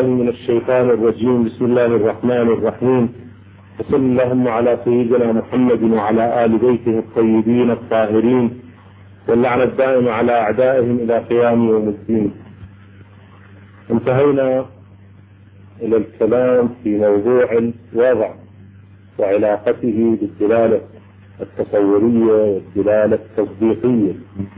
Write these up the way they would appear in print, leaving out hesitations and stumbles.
بالله من الشيطان الرجيم. بسم الله الرحمن الرحيم. وصل اللهم على سيدنا محمد وعلى آل بيته الطيبين الطاهرين، واللعنة الدائمة على أعدائهم إلى قيام يوم الدين. انتهينا إلى الكلام في موضوع الوضع وعلاقته بالدلالة التصورية والدلالة التصديقية،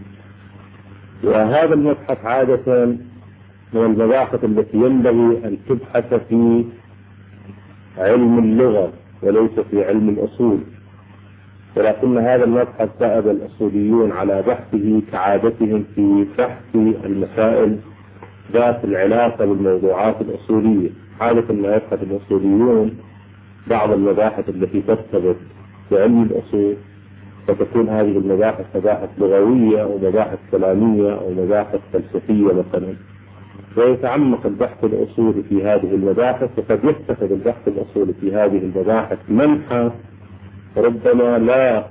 وهذا المبحث عادة من المباحث التي ينبغي أن تبحث في علم اللغة وليس في علم الأصول، ولكن هذا المبحث ذهب الأصوليون على بحثه كعادتهم في بحث المسائل ذات العلاقة بالموضوعات الأصولية. عادة ما يبحث الأصوليون بعض المباحث التي ترتبط بعلم الأصول، فتكون هذه المباحث مباحث لغوية أو مباحث كلامية أو مباحث فلسفية مثلا، ويتعمق البحث الأصولي في هذه المباحث، وقد يتخذ البحث الأصولي في هذه المباحث منحى ربما لا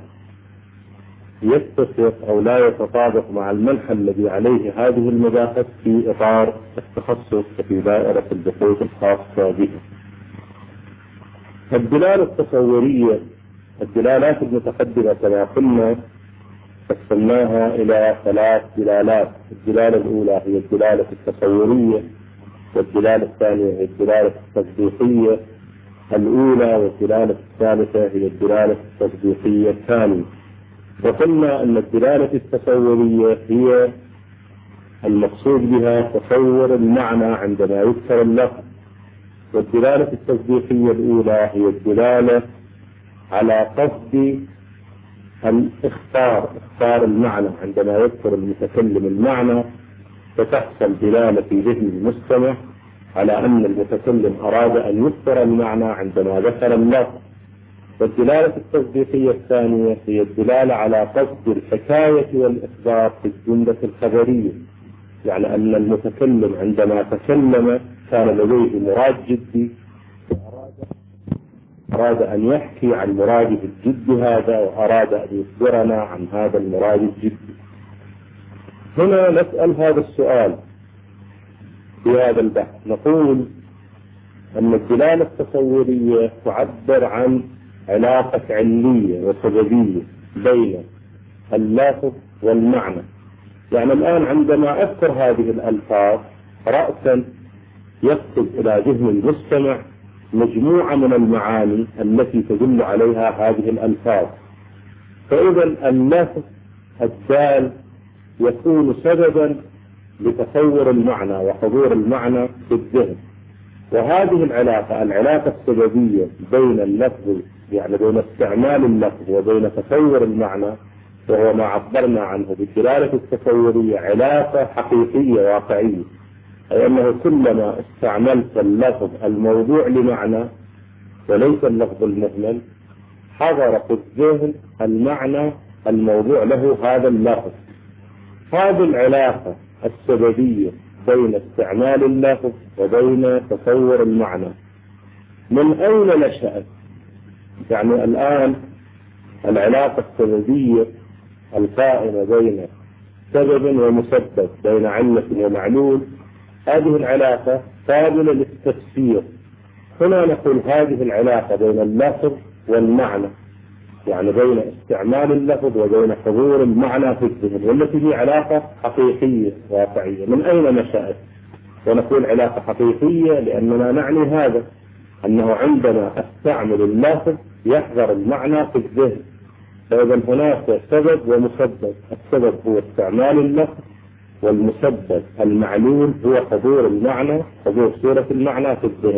يتفق أو لا يتطابق مع المنحى الذي عليه هذه المباحث في إطار التخصص وفي دائرة البحوث الخاصة به. الدلالة التصورية، الدلالات المتقدمة كما قلنا قسمناها إلى 3 دلالات. الدلالة الأولى هي الدلالة التصورية، والدلالة الثانية هي الدلالة التصديقية الأولى، والدلالة الثالثة هي الدلالة التصديقية الثانية. وقلنا أن الدلالة التصورية هي المقصود بها تصور المعنى عندما يذكر اللفظ، والدلالة التصديقية الأولى هي الدلالة على قصد اختار المعنى عندما يذكر المتكلم المعنى، فتحصل دلالة في ذهن المستمع على أن المتكلم أراد أن يذكر المعنى عندما ذكر اللفظ. والدلالة التصديقية الثانية هي الدلالة على قصد الحكاية والإخبار في الجملة الخبرية، يعني أن المتكلم عندما تكلم كان لديه مراد جدي، أراد أن يحكي عن مراده الجدي هذا، وأراد أن يخبرنا عن هذا المراد الجدي. هنا نسأل هذا السؤال في هذا البحث، نقول أن الدلالة التصورية تعبر عن علاقة علمية وسببية بين اللفظ والمعنى. يعني الآن عندما أذكر هذه الألفاظ رأسا يخطب إلى ذهن المستمع مجموعة من المعاني التي تدل عليها هذه الألفاظ، فإذا اللفظ الدال يكون سببا لتصور المعنى وحضور المعنى في الذهن. وهذه العلاقة السببية بين اللفظ، يعني بين استعمال اللفظ وبين تصور المعنى، وهو ما عبرنا عنه بالدلالة التصورية، علاقة حقيقية واقعية، أي أنه كلما استعملت اللفظ الموضوع لمعنى وليس اللفظ المهمل، حضر في الذهن المعنى الموضوع له هذا اللفظ. هذه العلاقة السببية بين استعمال اللفظ وبين تصور المعنى من أين نشأت؟ يعني الآن العلاقة السببية القائمة بين سبب ومسبب، بين علة ومعلول، هذه العلاقة قابلة للتفسير. هنا نقول هذه العلاقة بين اللفظ والمعنى، يعني بين استعمال اللفظ وبين حضور المعنى في الذهن، والتي هي علاقة حقيقية واقعية. من أين نشأت؟ ونقول علاقة حقيقية لأننا نعني هذا، أنه عندما أستعمل اللفظ يحضر المعنى في الذهن، فإذا هناك سبب ومسبب. السبب هو استعمال اللفظ، والمسبب المعلول هو حضور المعنى، حضور صورة المعنى في الذهن.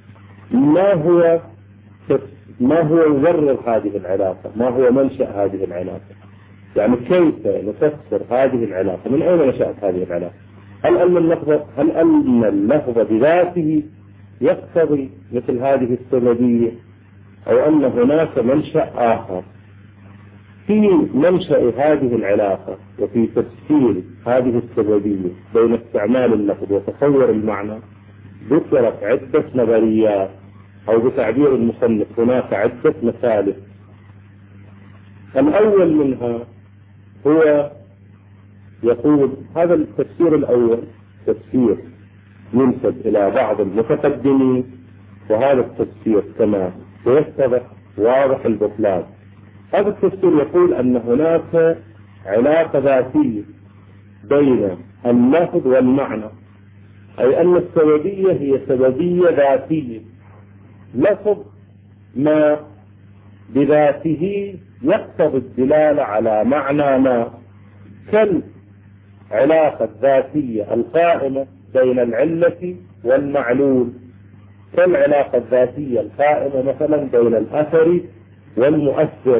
ما هو يبرر هذه العلاقة؟ ما هو منشأ هذه العلاقة؟ يعني كيف نفسر هذه العلاقة؟ من أين نشأت هذه العلاقة؟ هل أن اللفظ بذاته يقتضي مثل هذه السببية، أو أن هناك منشأ آخر؟ في منشأ هذه العلاقة وفي تفسير هذه السببية بين استعمال اللفظ وتصور المعنى ذكرت عدة نظريات، أو بتعبير المصنف هناك عدة مسالك. الأول منها هو يقول هذا التفسير الأول تفسير ينسب إلى بعض المتقدمين، وهذا التفسير كما سيتضح واضح البطلان. هذا التفسير يقول أن هناك علاقة ذاتية بين اللفظ والمعنى، أي أن السببية هي سببية ذاتية، لفظ ما بذاته يقتضي الدلالة على معنى ما، كالعلاقة الذاتية القائمة بين العلة والمعلول، كالعلاقة الذاتية القائمة مثلا بين الأثر والمؤثر.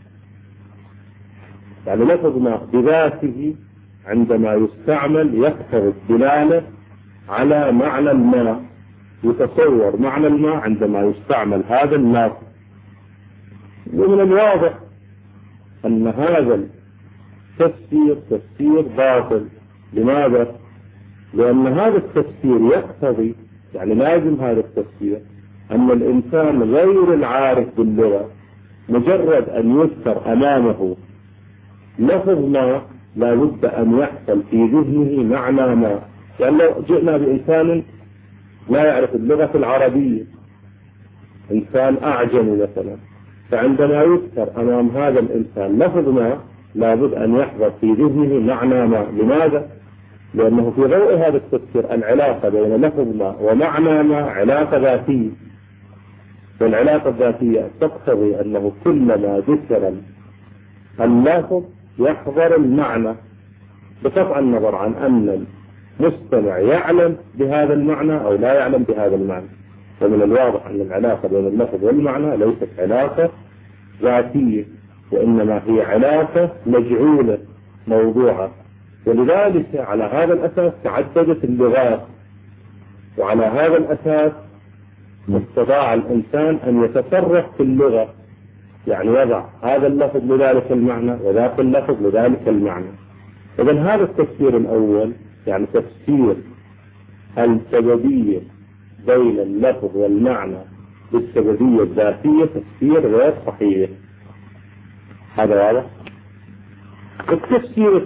يعني لفظ ما بذاته عندما يستعمل يقتضي الدلالة على معنى ما، يتصور معنى ما عندما يستعمل هذا اللفظ. ومن الواضح أن هذا التفسير تفسير باطل. لماذا؟ لأن هذا التفسير يقتضي، يعني لازم هذا التفسير أن الإنسان غير العارف باللغة مجرد أن يذكر أمامه لفظ ما لا بد أن يحصل في ذهنه معنى ما. يعني لو جئنا بإنسان لا يعرف اللغة العربية، إنسان أعجمي مثلا، فعندما يذكر أمام هذا الإنسان لفظ ما لا بد أن يحضر في ذهنه معنى ما. لماذا؟ لأنه في ضوء هذا التفسير العلاقة بين لفظ ما ومعنى ما علاقة ذاتية، والعلاقة الذاتية تقتضي أنه كلما ذكر اللفظ يحضر المعنى، بقطع النظر عن أن المستمع يعلم بهذا المعنى أو لا يعلم بهذا المعنى. ومن الواضح أن العلاقة بين اللفظ والمعنى ليست علاقة ذاتية، وإنما هي علاقة مجعولة موضوعة. ولذلك على هذا الأساس تعددت اللغات، وعلى هذا الأساس استطاع الإنسان أن يتصرف في اللغة، يعني يضع هذا اللفظ لذلك المعنى وذاك اللفظ لذلك المعنى. إذن هذا التفسير الأول، يعني تفسير السببية بين اللفظ والمعنى بالسببية الذاتية، تفسير غير صحيح. هذا واضح. التفسير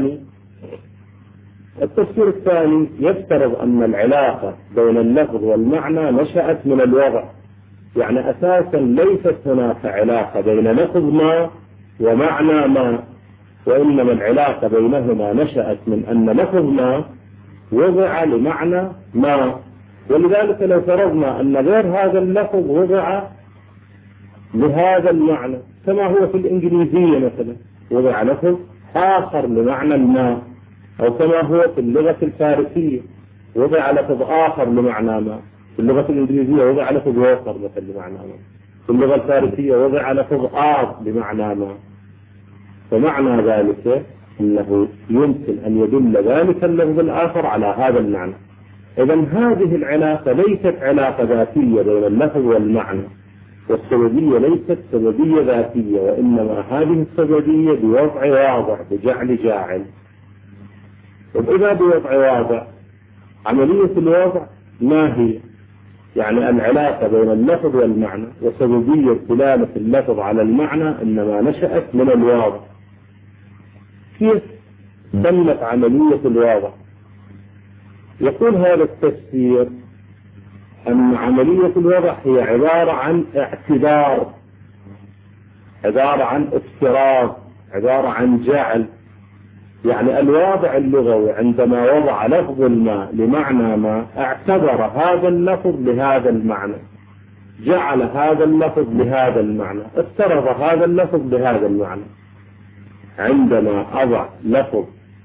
الثاني يفترض أن العلاقة بين اللفظ والمعنى نشأت من الوضع، يعني أساسا ليست هناك علاقة بين لفظ ما ومعنى ما، وإنما العلاقة بينهما نشأت من أن لفظ ما وضع لمعنى ما. ولذلك لو فرضنا أن غير هذا اللفظ وضع لهذا المعنى، كما هو في الإنجليزية مثلا وضع لفظ آخر لمعنى ما، أو كما هو في اللغة الفارسية وضع لفظ آخر لمعنى ما، في اللغة الإنجليزية وضع لفظ آخر مثلا لمعنى ما، في اللغة الفارسية وضع لفظ آخر لمعنى ما. فمعنى ذلك أنه يمكن أن يدل ذلك اللفظ الآخر على هذا المعنى. إذن هذه العلاقة ليست علاقة ذاتية بين اللفظ والمعنى، والسببية ليست سببية ذاتية، وإنما هذه السببية بوضع واضع، بجعل جاعل. وإذا بوضع واضع، عملية الوضع ما هي؟ يعني العلاقة بين اللفظ والمعنى وسببية دلالة اللفظ على المعنى إنما نشأت من الواضع. كيف تمت عملية الواضع؟ يقول هذا التفسير أن عملية الوضع هي عبارة عن اعتبار، عبارة عن افتراض، عبارة عن جعل. يعني الواضع اللغوي عندما وضع لفظ ما لمعنى ما اعتبر هذا اللفظ لهذا المعنى، جعل هذا اللفظ لهذا المعنى، افترض هذا اللفظ لهذا المعنى. عندما أضع لفظ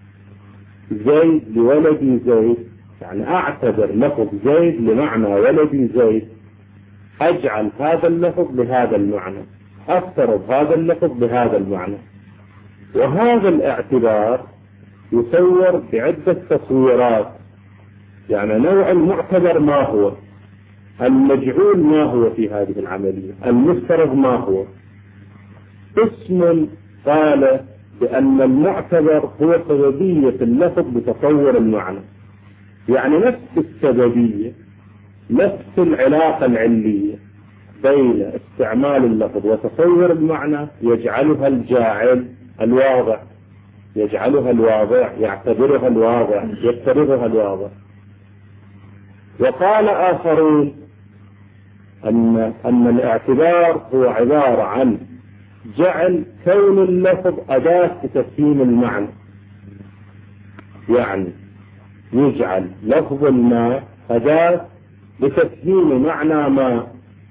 زيد لولدي زيد، يعني أعتبر لفظ زيد لمعنى ولدي زيد، أجعل هذا اللفظ لهذا المعنى، أفترض هذا اللفظ لهذا المعنى. وهذا الاعتبار يصور بعدة تصويرات. يعني نوع المعتبر ما هو، المجعول ما هو في هذه العملية، المفترض ما هو. اسم قال بأن المعتبر هو سببية اللفظ بتصور المعنى، يعني نفس السببية، نفس العلاقة العلية بين استعمال اللفظ وتصور المعنى يجعلها الجاعل الواضع، يجعلها الواضع، يعتبرها الواضع، يفترضها الواضع. وقال آخرون أن الاعتبار هو عبارة عن جعل كون اللفظ أداة لتفهيم المعنى، يعني يجعل لفظ ما أداة لتفهيم معنى ما،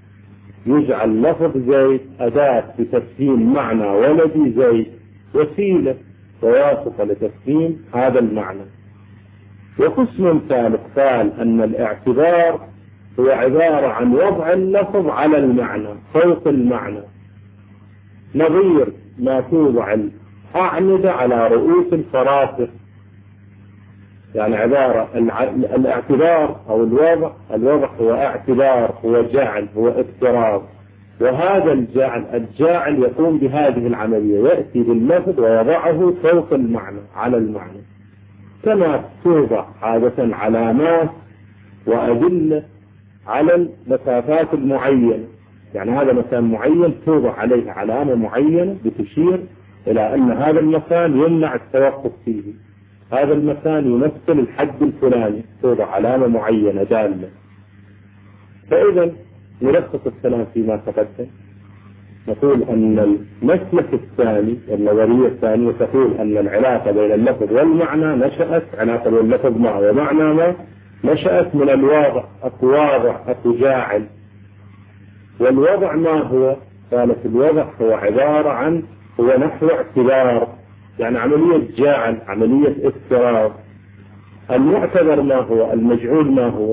يجعل لفظ زيد أداة لتفهيم معنى ولدي زيد، وسيلة وواسطة لتفهيم هذا المعنى. وقسم ثالث قال أن الاعتبار هو عبارة عن وضع اللفظ على المعنى فوق المعنى، نظير ما توضع الأعمدة على رؤوس الفراسخ، يعني عبارة الاعتبار أو الوضع هو اعتبار، هو جعل، هو اضطراب، وهذا الجاعل يقوم بهذه العملية، يأتي باللفظ ويضعه فوق المعنى على المعنى، كما توضع عادة علامات وأدلة على المسافات المعينة، يعني هذا مكان معين توضع عليه علامة معينة بتشير إلى أن هذا المكان يمنع التوقف فيه، هذا المكان يمثل الحد الفلاني، توضع علامة معينة دالة. فإذا نلخص الكلام فيما تقدم، نقول أن المسلك الثاني والنظرية الثانية تقول أن العلاقة بين اللفظ والمعنى نشأت، علاقة بين اللفظ مع ومعنى ما نشأت من الواضع، أكو واضع أكو جاعل. والوضع ما هو؟ قالت الوضع هو عبارة عن هو نحو اعتبار، يعني عملية جاعل، عملية اضطراب. المعتبر ما هو؟ المجعول ما هو؟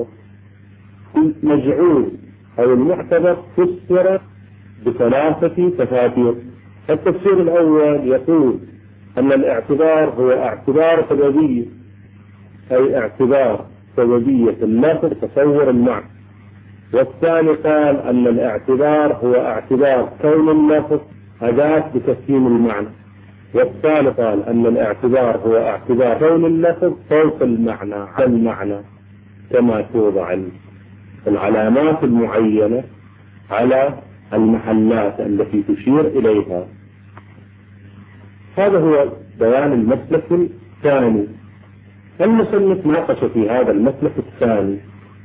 المجعول أو المعتبر فسر بثلاثة تفاسير. التفسير الأول يقول أن الاعتبار هو اعتبار سببية، أي اعتبار سببية اللفظ تصور المعنى. والثاني قال أن الاعتبار هو اعتبار كون اللفظ أداة لتفهيم المعنى. والثالث قال أن الاعتبار هو اعتبار كون اللفظ فوق المعنى على المعنى، كما توضع العلامات المعينة على المحلات التي تشير إليها. هذا هو بيان المسلك الثاني. المصنف ناقش في هذا المسلك الثاني،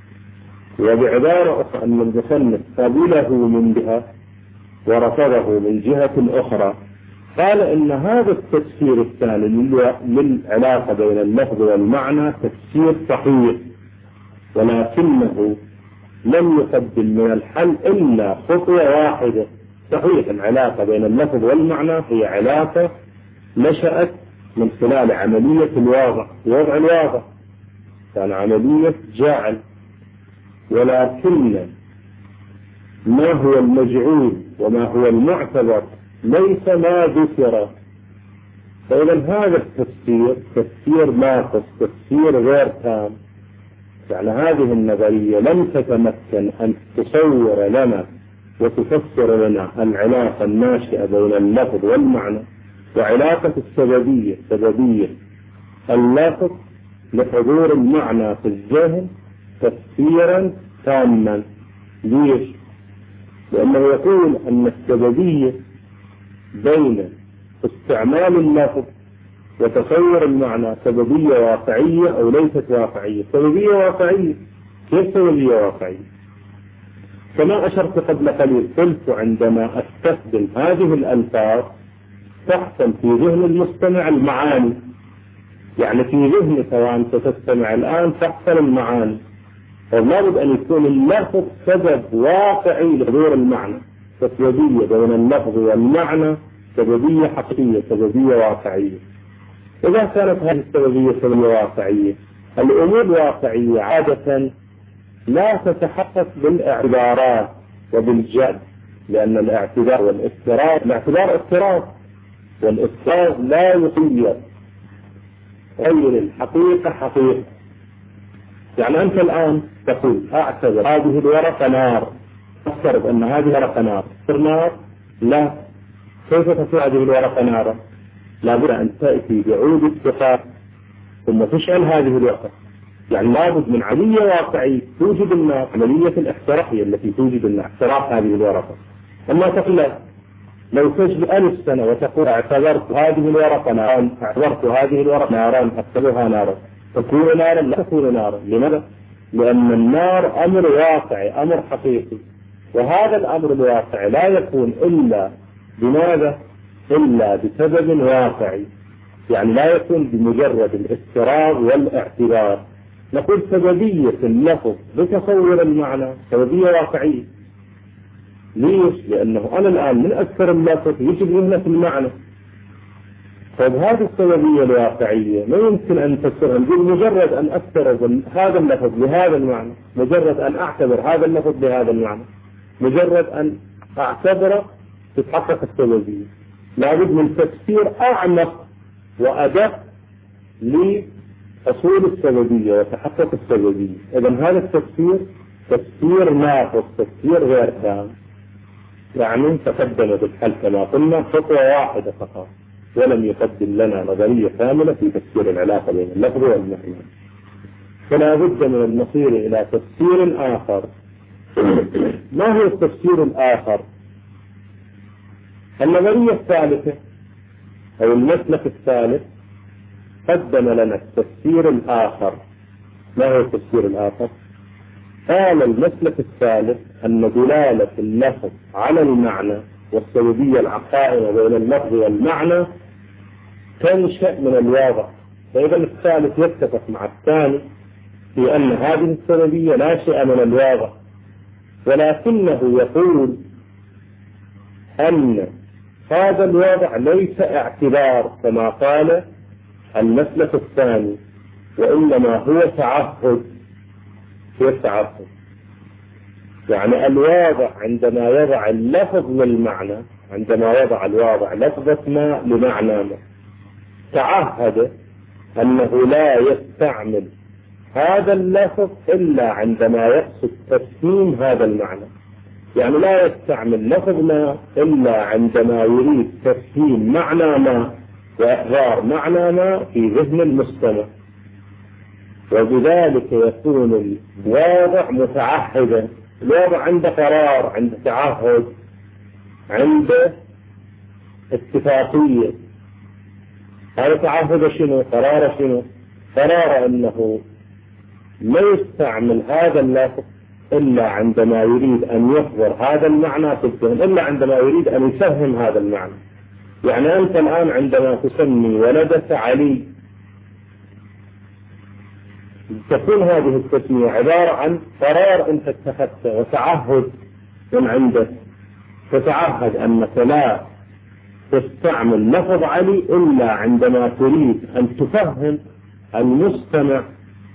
وبعبارة أخرى أن المصنف قبله من جهة ورفضه من جهة أخرى. قال إن هذا التفسير الثاني للعلاقة بين اللفظ والمعنى تفسير صحيح، ولكنه لم يقدم من الحل إلا خطوة واحدة. صحيح العلاقة بين اللفظ والمعنى هي علاقة نشأت من خلال عملية الواضع، وضع الواضع كان عملية جعل، ولكن ما هو المجعول وما هو المعتبر ليس ما ذكر. فإذا هذا التفسير تفسير ناقص، تفسير غير تام. يعني هذه النظرية لم تتمكن أن تصور لنا وتفسر لنا العلاقة الناشئة بين اللفظ والمعنى وعلاقة السببية، سببية اللفظ لحضور المعنى في الذهن تفسيرا تاما. ليش؟ لأنه يقول أن السببية بين استعمال اللفظ وتصور المعنى سببية واقعية أو ليست واقعية. سببية واقعية. كيف سببية واقعية؟ كما أشرت قبل قليل، قلت عندما أستخدم هذه الألفاظ تحصل في ذهن المستمع المعاني، يعني في ذهنك وأنت تستمع الآن تحصل المعاني، فلابد أن يكون اللفظ سبب واقعي لحضور المعنى. فسببية بين اللفظ والمعنى سببية حقيقية، سببية واقعية. إذا كانت هذه السببية سببية واقعية، الأمور الواقعية عادة لا تتحقق بالاعتبارات وبالجد، لأن الاعتبار والاضطراب، الاعتبار اضطراب والاضطراب لا يغير الحقيقة حقيقة. يعني أنت الآن تقول أعتبر هذه الورقة نار، أفترض أن هذه الورقة نار، نار؟ لا. كيف تكون هذه الورقة نارا؟ لابد أن تأتي بعود الثقاب ثم تشعل هذه الورقة. يعني لابد من عملية واقعية توجد النار، عملية الاحتراقية التي توجد النار، احتراق هذه الورقة. أما تقول لا، لو تجد 1000 سنة وتقول اعتبرت هذه الورقة نارا، اعتبرت هذه الورقة نارا، أكتبها نارا، تكون نارا؟ لا تكون نارا. لماذا؟ لأن النار أمر واقعي، أمر حقيقي، وهذا الأمر الواقعي لا يكون إلا بماذا؟ إلا بسبب واقعي، يعني لا يكون بمجرد الافتراض والاعتبار. نقول سببية اللفظ بتصور المعنى سببية واقعية. ليش؟ لأنه أنا الآن من أكثر اللفظ يجب هنا في المعنى. طيب هذه السببية الواقعية ما يمكن أن تفسرها بمجرد أن أفترض هذا اللفظ بهذا المعنى، مجرد أن أعتبر هذا اللفظ بهذا المعنى، مجرد أن أعتبره تتحقق السببية. لابد من تفسير أعمق وأدق لأصول السببية وتحقق السببية. إذن هذا التفسير تفسير ناقص، تفسير غير تام. يعني تقدم بالحل كما قلنا خطوة واحدة فقط، ولم يقدم لنا نظرية كاملة في تفسير العلاقة بين اللفظ والمعنى. فلا بد من المصير إلى تفسير آخر. ما هو التفسير الآخر؟ النظرية الثالثة أو المسلك الثالث قدم لنا التفسير الآخر. ما هو التفسير الآخر؟ قال المسلك الثالث أن دلالة اللفظ على المعنى والسببية القائمة بين اللفظ والمعنى تنشأ من الواضح. فإذا الثالث يتفق مع الثاني في أن هذه السببية ناشئة من الواضح، ولكنه يقول أن هذا الوضع ليس اعتبار كما قال المسلك الثاني، وإنما هو تعهد. هو التعهد، يعني الواضع عندما يضع اللفظ للمعنى، عندما يضع الواضع لفظة ما لمعنى ما، تعهد أنه لا يستعمل هذا اللفظ إلا عندما يقصد تفهيم هذا المعنى. يعني لا يستعمل لفظ ما إلا عندما يريد تفهيم معنى ما وإحضار معنى ما في ذهن المستمع، وبذلك يكون الواضع متعهدا. الواضع عنده قرار، عنده تعهد، عنده اتفاقية. هذا تعهد شنو؟ قرار شنو؟ قرار أنه لا يستعمل هذا اللفظ إلا عندما يريد أن يحضر هذا المعنى في الذهن، إلا عندما يريد أن يفهم هذا المعنى. يعني أنت الآن عندما تسمي ولدك علي، تكون هذه التسمية عبارة عن قرار أنت اتخذته وتعهد من عندك، تتعهد أنك لا تستعمل لفظ علي إلا عندما تريد أن تفهم المستمع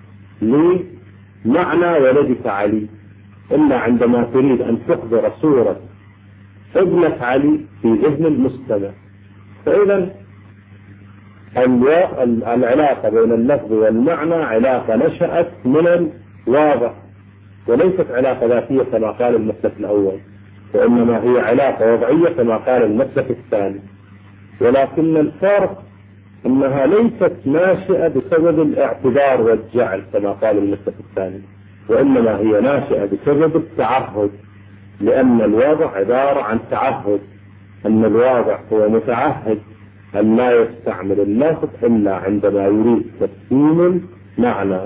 لمعنى ولدك علي، إلا عندما تريد أن تحضر صورة ابنك علي في ذهن المستمع. فإذا العلاقة بين اللفظ والمعنى علاقة نشأت من الواضح، وليست علاقة ذاتية كما قال المسلك الأول، وإنما هي علاقة وضعية كما قال المسلك الثاني. ولكن الفرق أنها ليست ناشئة بسبب الاعتبار والجعل كما قال المسلك الثاني، وإنما هي ناشئة بسبب التعهد، لأن الوضع عبارة عن تعهد، أن الواضع هو متعهد أن لا يستعمل اللفظ إلا عندما يريد تفهيم معنى.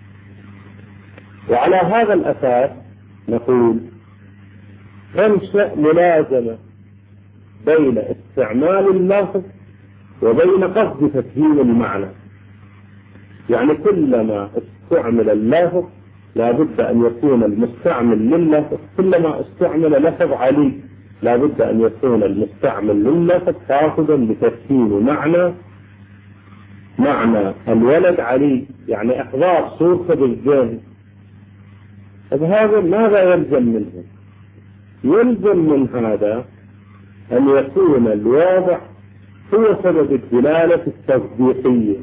وعلى هذا الأساس نقول تنشأ ملازمة بين استعمال اللفظ وبين قصد تفهيم المعنى. يعني كلما استعمل اللفظ لا بد أن يكون المستعمل لللفظ، كلما استعمل لفظ علي لا بد أن يكون المستعمل لللفظ قاصدا بتفهيم معنى الولد علي، يعني إحضار صورته بالذهن. هذا ماذا يلزم منه؟ يلزم من هذا أن يكون الواضع هو سبب الدلالة التصديقية.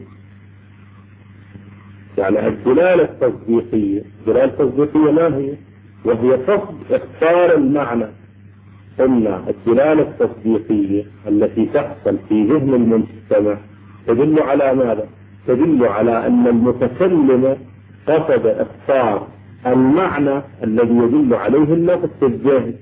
يعني الدلالة التصديقية، الدلالة التصديقية ما هي؟ وهي قصد اختار المعنى. قلنا الدلالة التصديقية التي تحصل في ذهن المستمع تدل على ماذا؟ تدل على أن المتكلم قصد اختار المعنى الذي يدل عليه اللفظ في الذهن.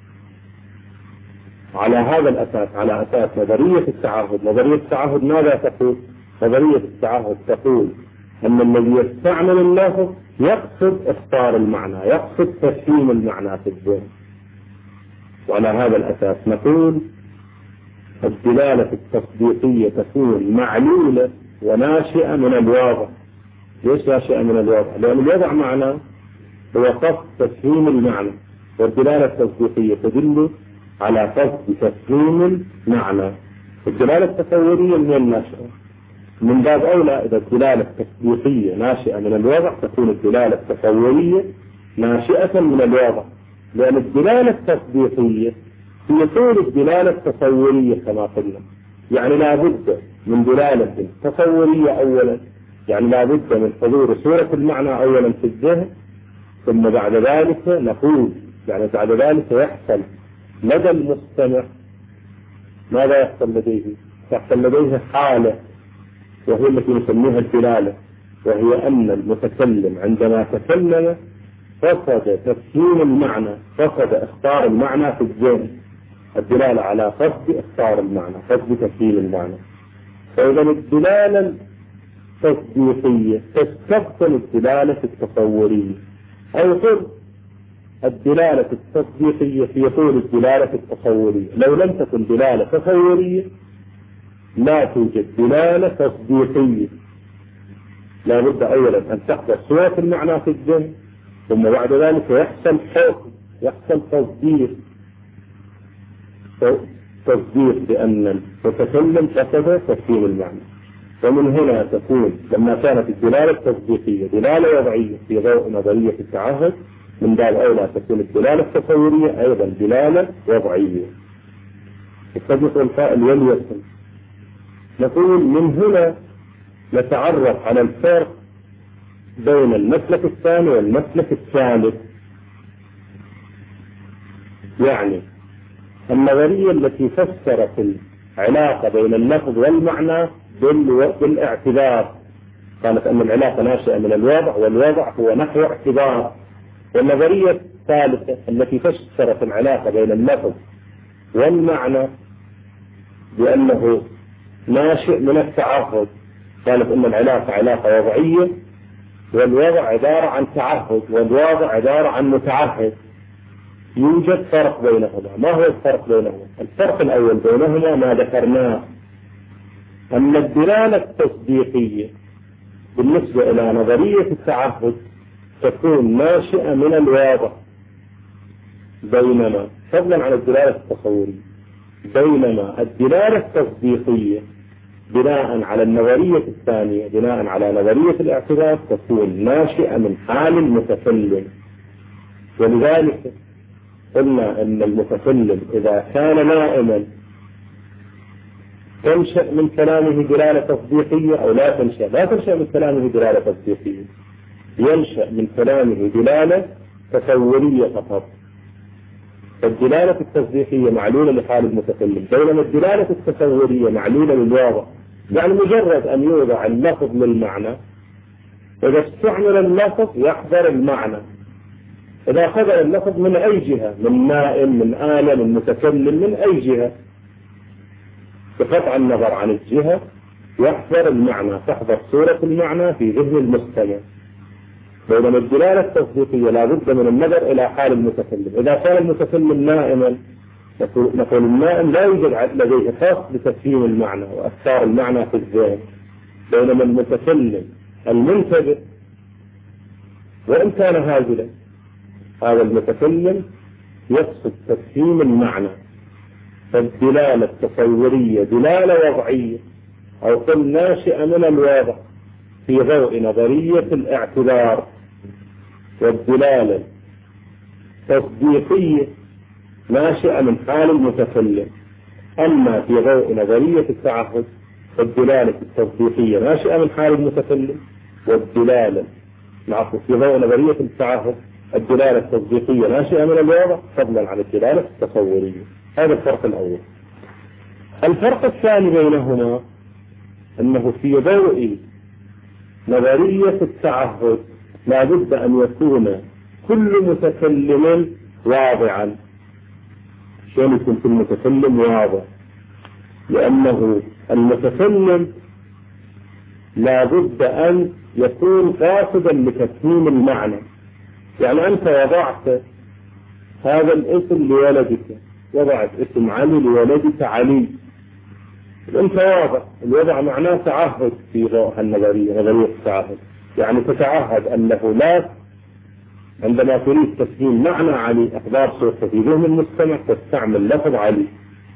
على هذا الأساس، على أساس نظرية التعهد. نظرية التعهد ماذا تقول؟ نظرية التعهد تقول أن الذي يستعمل اللفظ يقصد إخطار المعنى، يقصد تفهيم المعنى في الذهن. وعلى هذا الأساس نقول الدلالة التصديقية تكون معلولة وناشئة من الواضع. ليش ناشئة من الواضع؟ لأن الوضع معنى هو قصد تفهيم المعنى، والدلالة التصديقية تدل على قصد تفهيم المعنى. الدلالة التصورية من الناشئة، من باب أولى إذا الدلالة التصديقية ناشئة من الوضع تكون الدلالة التصورية ناشئة من الوضع، لأن الدلالة التصديقية هي طول الدلالة التصورية كما قلنا. يعني لا بد من دلالة تصورية أولا، يعني لا بد من حضور صورة المعنى أولا في الذهن، ثم بعد ذلك نقول يعني بعد ذلك يحصل لدى المستمع ماذا يحصل لديه؟ يحصل لديه حالة وهي التي نسميها الدلالة، وهي أن المتكلم عندما تكلم فقد تفهيم المعنى، فقد اختار المعنى في الذهن. الدلالة على قصد اختار المعنى، قصد تفهيم المعنى. فإذا الدلالة التصديقية تستبطن الدلالة التصورية، أو طول الدلالة التصديقية في طول الدلالة التصورية. لو لم تكن دلالة تصورية لا توجد دلالة تصديقية. لا بد أولا أن تحدث صورة المعنى في الذهن، ثم بعد ذلك يحصل حكم، يحصل تصديق بأن المتكلم قصد تفهيم المعنى. ومن هنا تكون لما كانت الدلالة التصديقية دلالة وضعية في ضوء نظرية التعهد، من باب أولى تكون الدلالة التصورية أيضا دلالة وضعية. الصديق والفائل وليكن. نقول من هنا نتعرف على الفرق بين المسلك الثاني والمسلك الثالث. يعني النظرية التي فسرت العلاقة بين اللفظ والمعنى بالاعتبار، قالت أن العلاقة ناشئة من الوضع، والوضع هو نحو اعتبار. والنظرية الثالثة التي فسرت العلاقة بين اللفظ والمعنى بأنه ناشئ من التعهد، قالت أن العلاقة علاقة وضعية، والوضع عبارة عن تعهد، والوضع عبارة عن متعهد. يوجد فرق بينهما. ما هو الفرق بينهما؟ الفرق الأول بينهما ما ذكرناه، أن الدلالة التصديقية بالنسبة إلى نظرية التعهد تكون ناشئة من الواضع، بينما فضلا عن الدلالة التصورية، بينما الدلالة التصديقية بناء على النظرية الثانية، بناء على نظرية الاعتبار، تكون ناشئة من حال المتكلم. ولذلك قلنا أن المتكلم إذا كان نائما تنشأ من كلامه دلالة تصديقية أو لا تنشأ؟ لا تنشأ من كلامه دلالة تصديقية، ينشأ من كلامه دلالة تصورية فقط. فالدلالة التصديقية معلولة لحال المتكلم، بينما الدلالة التصورية معلولة للواضع. يعني مجرد أن يوضع اللفظ للمعنى، إذا استعمل اللفظ يحضر المعنى. إذا أخذ اللفظ من أي جهة، من نائم، من آلة، من متكلم، من أي جهة، بقطع النظر عن الجهة يحضر المعنى، تحضر صورة المعنى في ذهن المستمع. بينما الدلالة التصديقية لا بد من النظر إلى حال المتكلم. إذا كان المتكلم نائما نقول النائم لا يوجد لديه خاص بتفهيم المعنى وأثار المعنى في الذهن، بينما المتكلم المنتبه وإن كان هازلا، هذا المتكلم يقصد تفهيم المعنى. فالدلالة التصورية دلالة وضعية أو قل ناشئة من الواضع في ضوء نظرية الاعتبار، والدلالة التصديقية ناشئة من حال المتكلم. أما في ضوء نظرية التعهد فالدلالة التصديقية ناشئة من حال المتكلم، والدلالة في ضوء نظرية التعهد الدلالة التصديقية ناشئة من الواضع فضلا عن الدلالة التصورية. هذا الفرق الأول. الفرق الثاني بينهما أنه في ضوء نظرية التعهد لا بد أن يكون كل متكلم واضعا. شلون يكون كل متكلم واضع؟ لأنه المتكلم لا بد أن يكون قاصدا لتفهيم المعنى. يعني أنت وضعت هذا الاسم لولدك، وضعت اسم علي لولدك علي، أنت واضع الوضع معناه تعهد في ضوء النظرية، نظرية التعهد. يعني تتعهد أنه لا، عندما تريد تفهيم معنى علي إحضار صورته في ذهن المستمع تستعمل لفظ علي.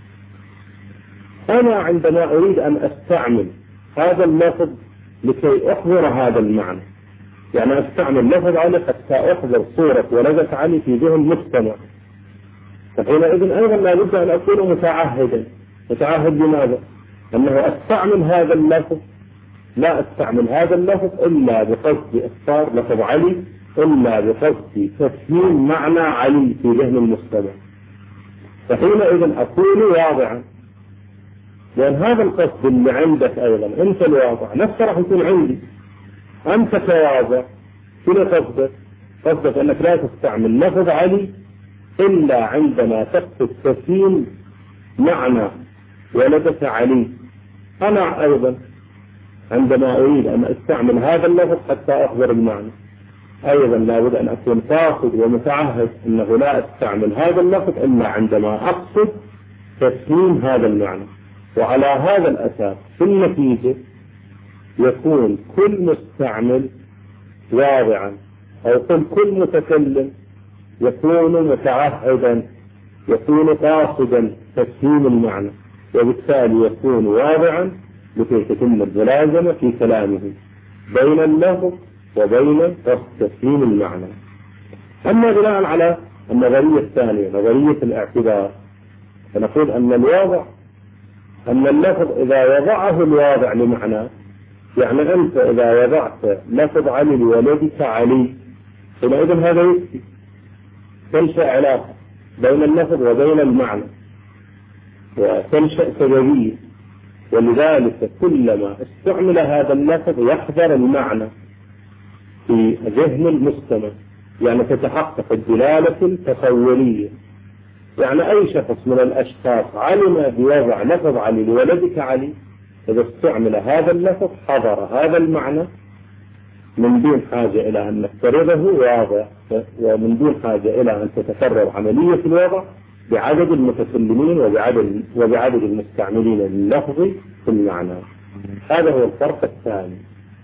أنا عندما أريد أن أستعمل هذا اللفظ لكي أحضر هذا المعنى، يعني أستعمل لفظ علي حتى أحضر صورة ولدت علي في ذهن المستمع، فحينئذ أيضا لا بد أن أكون متعهدا. متعهد لماذا؟ أنه أستعمل هذا اللفظ، لا أستعمل هذا اللفظ إلا بقصد إخبار لفظ علي، إلا بقصد تفهيم معنى علي في ذهن المستمع، فحينئذ أكون واضعا. لأن هذا القصد اللي عندك أيضا أنت الواضع نفسه راح يكون عندي. أنت كواضع شنو قصدك؟ قصدك أنك لا تستعمل لفظ علي إلا عندما تقصد تفهيم معنى ولدت علي. أنا أيضا عندما أريد أن أستعمل هذا اللفظ حتى أخبر المعنى أيضا لابد أن أكون قاصد ومتعهد أنه لا أستعمل هذا اللفظ إلا عندما أقصد تفهيم هذا المعنى. وعلى هذا الأساس في النتيجة يكون كل مستعمل واضعا، أو كل متكلم يكون متعهدا، يكون قاصدا تفهيم المعنى، وبالتالي يكون واضعا لكي تتم الملازمة في كلامه بين اللفظ وبين قصد تفهيم المعنى. أما بناء على النظرية الثانية نظرية الاعتبار، فنقول أن الواضع أن اللفظ إذا وضعه الواضع لمعنى، يعني أنت إذا وضعت لفظ علي لولدك علي حينئذ هذا يكفي، تنشأ علاقة بين اللفظ وبين المعنى وتنشأ سببية. ولذلك كلما استعمل هذا اللفظ يحضر المعنى في ذهن المستمع، يعني تتحقق الدلالة التصورية. يعني أي شخص من الأشخاص علم بوضع لفظ علي لولدك علي، إذا استعمل هذا اللفظ حضر هذا المعنى من دون حاجة إلى أن نفترضه واضع، ومن دون حاجة إلى أن تتكرر عملية الوضع بعدد المتكلمين وبعدد المستعملين لللفظ في المعنى. هذا هو الفرق الثاني.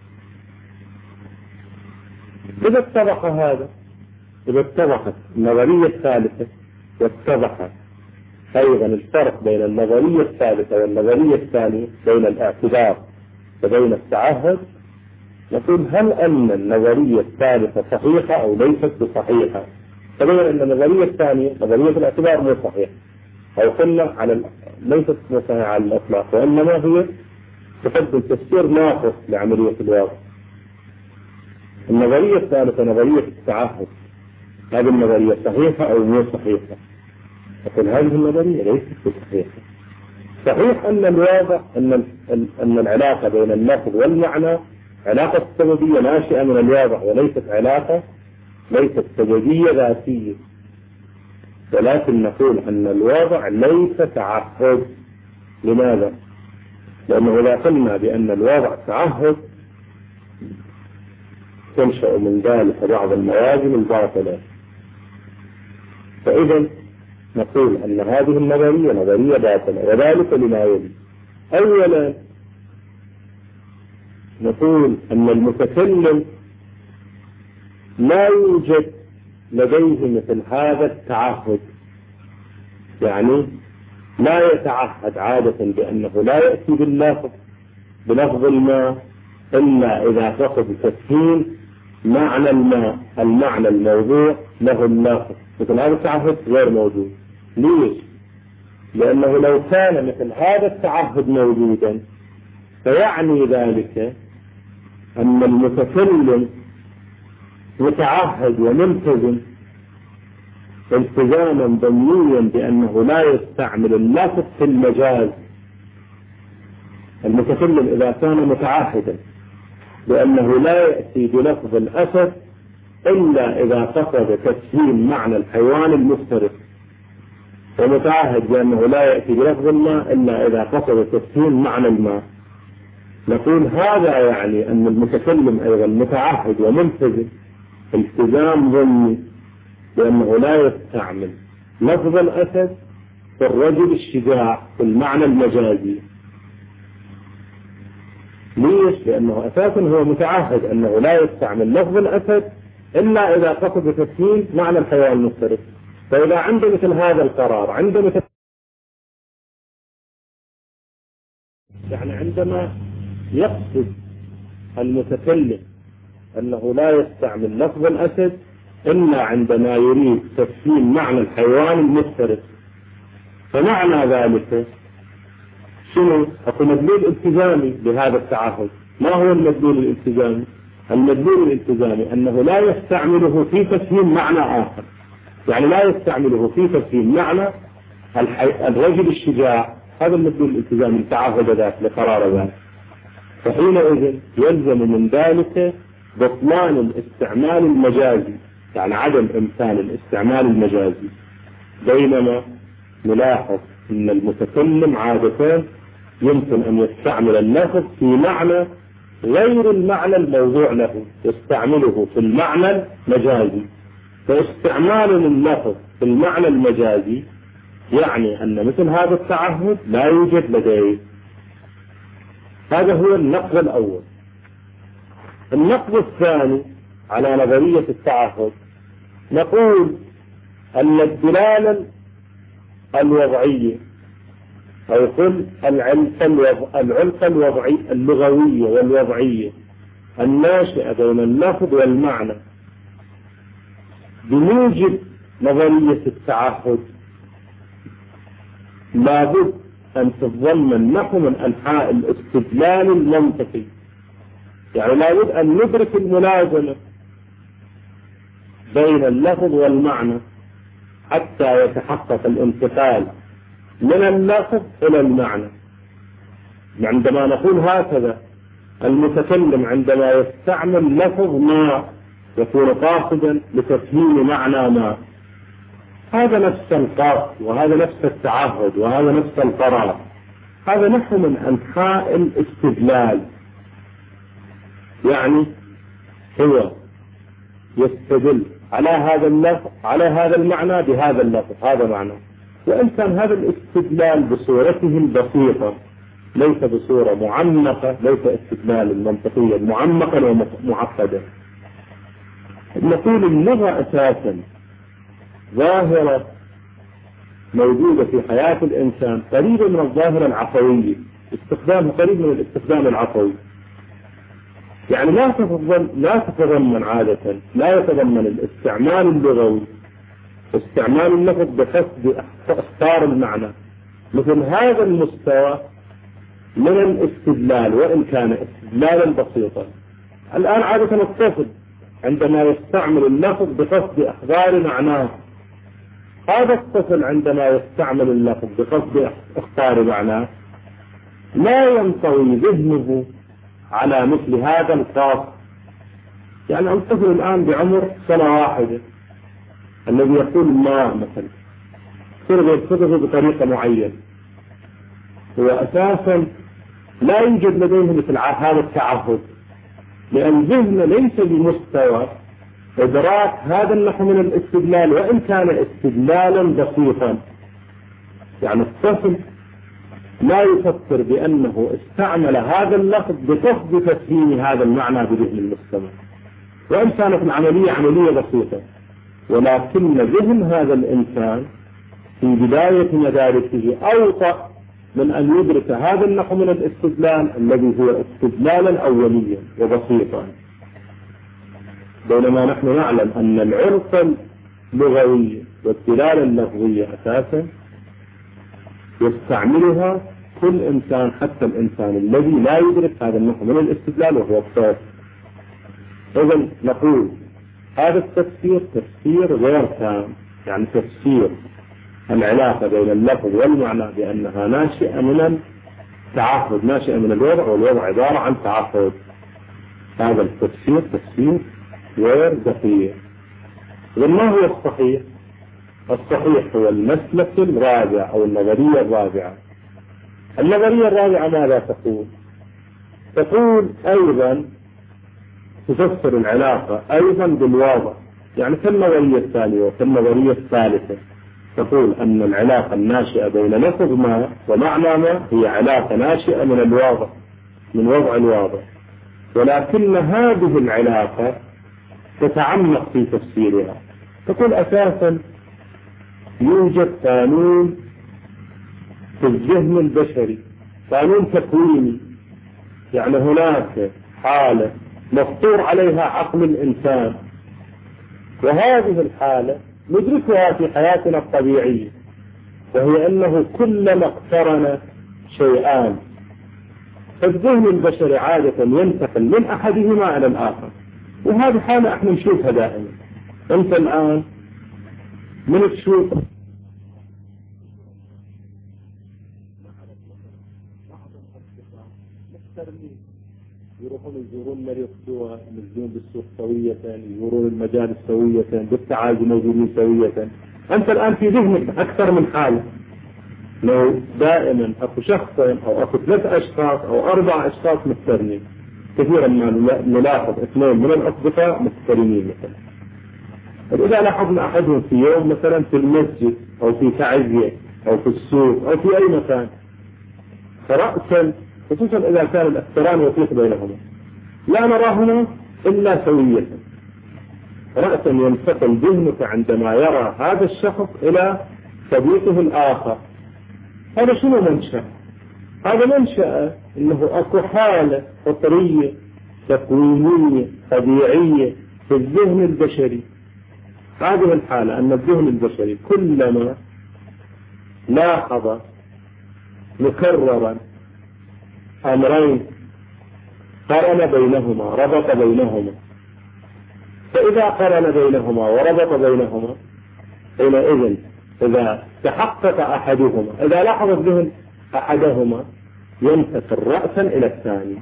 إذا اتضح هذا، إذا اتضحت النظرية الثالثة واتضح أيضا الفرق بين النظرية الثالثة والنظرية الثانية، بين الاعتبار وبين التعهد، نقول هل أن النظرية الثالثة صحيحة أو ليست بصحيحة؟ تبين أن النظرية الثانية نظرية الاعتبار مو صحيحة، أو قلنا على ليست صحيحة على الإطلاق، وإنما هي تقدم تفسير ناقص لعملية الواقع. النظرية الثالثة نظرية التعهد، هذه النظرية صحيحة أو مو صحيحة؟ أقول هذه النظرية ليست بصحيحة. صحيح أن الواضع أن العلاقة بين اللفظ والمعنى علاقة سببية ناشئة من الواضع، وليست علاقة ليست سببية ذاتية. ولكن نقول أن الواضع ليس تعهد. لماذا؟ لأنه إذا قلنا بأن الواضع تعهد تنشأ من ذلك بعض الموازن الباطلة. فإذا نقول أن هذه النظرية نظرية باطلة، وذلك لما يلي. أولا نقول أن المتكلم لا يوجد لديه مثل هذا التعهد، يعني لا يتعهد عادة بأنه لا يأتي بلفظ الماء إلا إذا قصد تفهيم معنى الماء، المعنى الموضوع له اللفظ. مثل هذا التعهد غير موجود. ليش؟ لأنه لو كان مثل هذا التعهد موجودا فيعني ذلك أن المتكلم متعهد وملتزم التزاما ضمنيا بأنه لا يستعمل اللفظ في المجاز. المتكلم إذا كان متعهدا بأنه لا يأتي بلفظ الأسد إلا إذا قصد تفهيم معنى الحيوان المفترس، ومتعهد بأنه لا يأتي بلفظ الماء إلا إذا قصد تفهيم معنى الماء، نقول هذا يعني أن المتكلم أيضا متعهد وملتزم التزام ضمني بأنه لا يستعمل لفظ الأسد في الرجل الشجاع في المعنى المجازي. ليش؟ لأنه أساسا هو متعهد أنه لا يستعمل لفظ الأسد إلا إذا قصد بتسهيل معنى الحيوان المفترس. فإذا عنده مثل هذا القرار، عندما يقصد المتكلم أنه لا يستعمل لفظ الأسد إلا عندما يريد تسهيل معنى الحيوان المفترس، فمعنى ذلك شنو؟ أكو مدلول التزامي لهذا التعهد. ما هو المدلول الالتزامي؟ المدلول الالتزامي أنه لا يستعمله في تسهيل معنى آخر، يعني لا يستعمله في تسهيل معنى الرجل الشجاع. هذا المدلول الالتزامي التعهد ذاك لقرار ذاك. فحينئذ يلزم من ذلك بطلان الاستعمال المجازي، يعني عدم إمكان الاستعمال المجازي. بينما نلاحظ أن المتكلم عادة يمكن أن يستعمل اللفظ في معنى غير المعنى الموضوع له، يستعمله في المعنى المجازي. فاستعمال اللفظ في المعنى المجازي يعني أن مثل هذا التعهد لا يوجد لديه. هذا هو النقد الأول. النقد الثاني على نظرية التعهد، نقول أن الدلالة الوضعية أو قل العلاقة الوضعية اللغوية والوضعية الناشئة بين اللفظ والمعنى بموجب نظرية التعهد لابد أن تتضمن نحو من أنحاء الاستدلال المنطقي. يعني لابد أن ندرك الملازمة بين اللفظ والمعنى حتى يتحقق الانتقال من اللفظ إلى المعنى. عندما نقول هكذا، المتكلم عندما يستعمل لفظ ما يكون قاصدا لتفهيم معنى ما. هذا نفس القصد، وهذا نفس التعهد، وهذا نفس القرار. هذا نحو من أنحاء الاستدلال. يعني هو يستدل على هذا اللفظ، على هذا المعنى بهذا اللفظ، هذا معنى. وإن كان هذا الاستدلال بصورته البسيطة، ليس بصورة معمقة، ليس استدلالا منطقيا معمقا ومعقدا. نقول اللغة أساسا ظاهرة موجودة في حياة الإنسان قريبة من الظاهرة العفوية، استخدامها قريب من الاستخدام العفوي. يعني لا تتضمن عادة، لا يتضمن الاستعمال اللغوي استعمال اللفظ بقصد اخطار المعنى مثل هذا المستوى من الاستدلال، وإن كان استدلالا بسيطا. الآن عادة الطفل عندما يستعمل اللفظ بقصد إخبار معناه، هذا الطفل عندما يستعمل اللفظ بقصد إخبار معناه لا ينطوي ذهنه على مثل هذا القاصد. يعني الطفل الآن بعمر سنة واحدة الذي يقول ما مثلا صار يتصرف بطريقة معينة، هو أساسا لا يوجد لديه مثل هذا التعهد، لأن ذهنه ليس بمستوى إدراك هذا النحو من الاستدلال، وإن كان استدلالا بسيطا. يعني الطفل لا يفكر بأنه استعمل هذا اللفظ بقصد تفهيم هذا المعنى بذهن المستمع، وإن كانت العملية عملية بسيطة، ولكن ذهن هذا الإنسان في بداية مدارسه أوطأ من أن يدرك هذا النحو من الاستدلال الذي هو استدلالا أوليا وبسيطا. بينما نحن نعلم أن العرق اللغوي والدلالة اللفظية أساسا يستعملها كل إنسان، حتى الإنسان الذي لا يدرك هذا النحو من الاستدلال وهو الصوت. إذن نقول هذا التفسير تفسير غير تام، يعني تفسير العلاقة بين اللفظ والمعنى بأنها ناشئة من التعهد، ناشئة من الوضع، والوضع عبارة عن تعهد. هذا التفسير تفسير غير دقيق. وما هو الصحيح؟ الصحيح هو المسلك الرابع أو النظرية الرابعة. النظرية الرابعة ماذا تقول؟ تقول أيضا تفسر العلاقة أيضا بالواضع، يعني كالنظرية الثانية وكالنظرية الثالثة، تقول أن العلاقة الناشئة بين لفظ ما ومعنى ما هي علاقة ناشئة من الواضع، من وضع الواضع، ولكن هذه العلاقة تتعمق في تفسيرها. تقول أساسا يوجد قانون في الذهن البشري، قانون تكويني، يعني هناك حالة مفطور عليها عقل الإنسان، وهذه الحالة ندركها في حياتنا الطبيعية، وهي أنه كلما اقترن شيئان فالذهن البشري عادة ينتقل من أحدهما إلى الآخر، وهذه حالة احنا نشوفها دائما. أنت الآن من تشوف يروحون يزورون مريض سوا، ينزلون بالسوق سوية، يزورون المجالس سوية، بالتعايش موجودين سوية. أنت الآن في ذهنك أكثر من حالة، لو دائما أكو شخصين أو أكو 3 أشخاص أو 4 أشخاص مقترنين، كثيرا ما نلاحظ 2 من الأصدقاء مقترنين مثلا، إذا لاحظنا أحدهم في يوم مثلا في المسجد أو في تعزية أو في السوق أو في أي مكان، فرأسا خصوصا إذا كان الاقتران وثيق بينهما لا نراهما إلا سوية، رأسا ينتقل ذهنك عندما يرى هذا الشخص إلى صديقه الآخر. هذا شنو منشأ؟ هذا منشأ إنه أكو حالة فطرية تكوينية طبيعية في الذهن البشري. هذه الحالة أن الذهن البشري كلما لاحظ مكررا أمرين قرن بينهما ربط بينهما، فإذا قرن بينهما وربط بينهما حينئذ إذا تحقق أحدهما، إذا لاحظ الذهن أحدهما ينتقل رأسا إلى الثاني.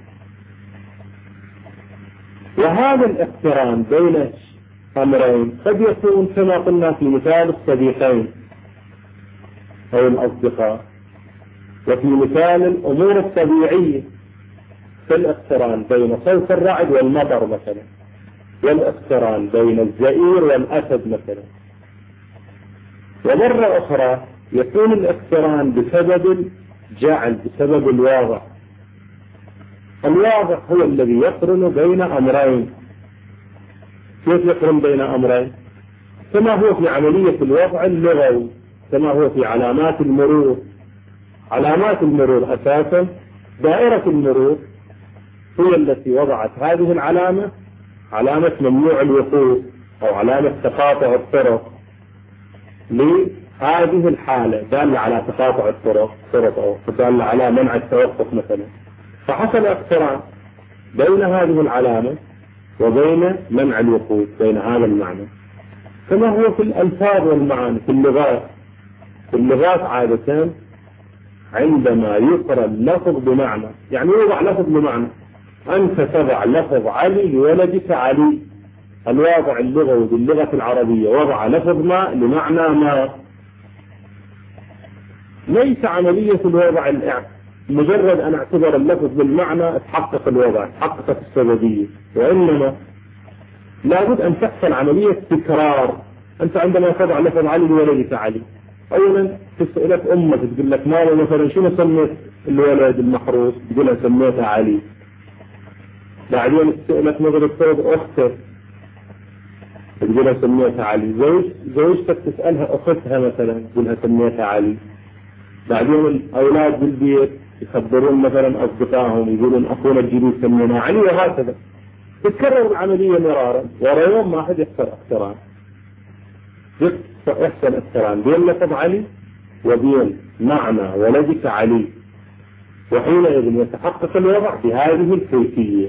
وهذا الاقتران بين أمرين قد يكون كما قلنا في مثال الصديقين أو الأصدقاء، وفي مثال الأمور الطبيعية كالاقتران بين صوت الرعد والمطر مثلا، والاقتران بين الزئير والأسد مثلا. ومرة أخرى يكون الاقتران بسبب الجعل، بسبب الواضع. الواضع هو الذي يقرن بين أمرين. كيف يقرن بين أمرين؟ كما هو في عملية الوضع اللغوي، كما هو في علامات المرور. علامات المرور أساسا دائرة المرور هي التي وضعت هذه العلامة، علامة ممنوع الوقوف أو علامة تقاطع الطرق، لهذه الحالة دالة على تقاطع الطرق أو دالة على منع التوقف مثلا. فحصل اقتران بين هذه العلامة وبين منع الوقوف، بين هذا المعنى. كما هو في الألفاظ والمعاني في اللغات. في اللغات عادة عندما يقرن لفظ بمعنى، يعني يوضع لفظ بمعنى، أنت تضع لفظ علي لولدك علي، الواضع اللغوي باللغة العربية وضع لفظ ما لمعنى ما. ليس عملية الوضع مجرد أن اعتبر اللفظ بالمعنى تحقق الوضع، تحققت السببية، وإنما لابد أن تحصل عملية تكرار. أنت عندما تضع لفظ علي لولدك علي، أولا تسألك أمك تقول لك ماذا مثلا شنو سميت الولد المحروس، تقول لها سميتها علي. بعدين تسألك مثلا أختك تقول لها سميتها علي. زوجتك تسألها أختها مثلا تقول لها سميتها علي. بعدين الأولاد بالبيت يخبرون مثلا أصدقائهم يقولون أخونا الجديد سمينا علي، وهكذا تتكرر العملية مرارا، ورا يوم ما أحد يحصل اقتران، يحصل اقتران بين لفظ علي وبين معنى ولدك علي، وحينئذ يتحقق الوضع بهذه الكيفية.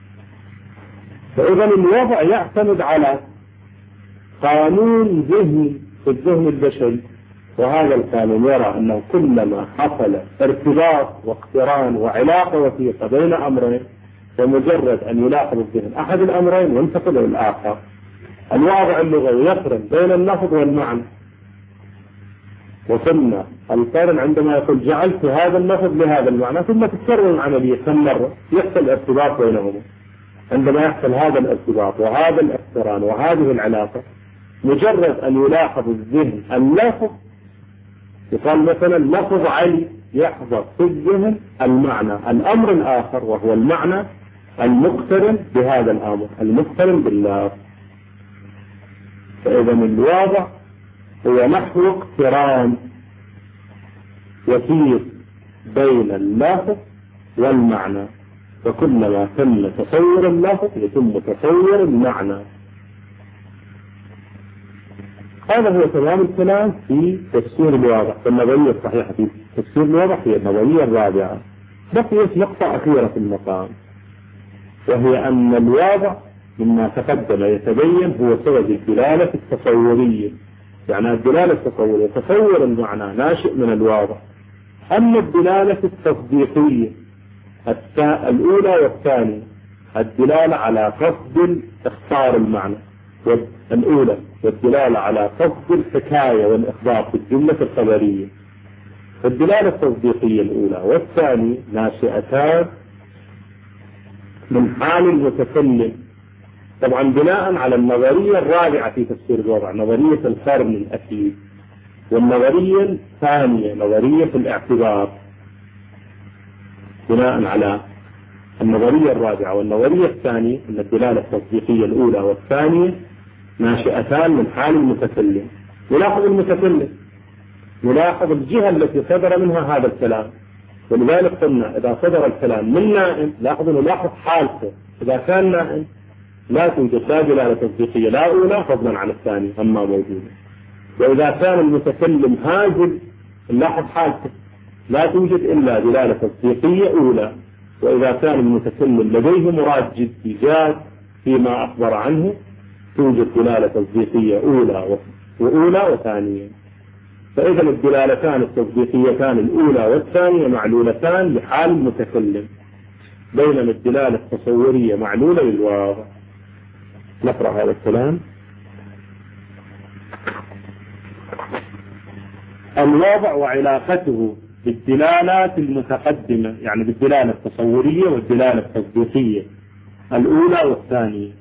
فإذا الوضع يعتمد على قانون ذهني في الذهن البشري، وهذا القانون يرى أنه كلما حصل ارتباط واقتران وعلاقة وثيقة بين أمرين، ومجرد أن يلاحظ الذهن أحد الأمرين وينتقل إلى الآخر، الواضع اللغوي يقرن بين اللفظ والمعنى. وقلنا القرن عندما يقول جعلت هذا اللفظ لهذا المعنى ثم تتكرر العملية كم مرة يحصل ارتباط بينهما. عندما يحصل هذا الارتباط وهذا الاقتران وهذه العلاقة، مجرد أن يلاحظ الذهن اللفظ، يقال مثلا لفظ علي، يحضر في الذهن المعنى الأمر الآخر وهو المعنى المقترن بهذا الأمر المقترن باللفظ. فإذا الواضع هو نحو اقتران يسير بين اللفظ والمعنى، فكلما تم تصور اللفظ يتم تصور المعنى. هذا هو تمام الكلام في تفسير الواضح. فالنظرية الصحيحة في تفسير الواضح هي النظرية الرابعة. بقيت نقطة أخيرة في المقام، وهي أن الواضع مما تقدم يتبين هو سبب الدلالة التصورية. يعني الدلالة التصورية تصور المعنى ناشئ من الواضع. أما الدلالة التصديقية الأولى والثانية، الدلالة على قصد اختصار المعنى الأولى، والدلالة على قصد الحكاية والإخبار في الجملة الخبرية. الدلالة التصديقية الأولى والثانية ناشئتان من حال المتكلم، طبعا بناء على النظرية الرابعة في تفسير الوضع، نظرية القرن الأخير، والنظرية الثانية نظرية الاعتبار. بناء على النظرية الرابعة والنظرية الثانية أن الدلالة التصديقية الأولى والثانية ناشئتان من حال المتكلم. نلاحظ المتكلم، نلاحظ الجهة التي صدر منها هذا الكلام، ولذلك قلنا إذا صدر الكلام من نائم نلاحظ حالته. إذا كان نائم لا توجد لا دلالة تصديقية لا أولى فضلا عن الثانية أما موجودة. وإذا كان المتكلم هاجل نلاحظ حالته، لا توجد إلا دلالة تصديقية أولى. وإذا كان المتكلم لديه مراد جدي جاد فيما أخبر عنه توجد دلالة تصديقية أولى وثانية. فإذا الدلالتان التصديقيتان الأولى والثانية معلولتان لحال المتكلم، بينما الدلالة التصورية معلولة للواضع. نقرأ هذا الكلام. الواضع وعلاقته بالدلالات المتقدمة، يعني بالدلالة التصورية والدلالة التصديقية الأولى والثانية.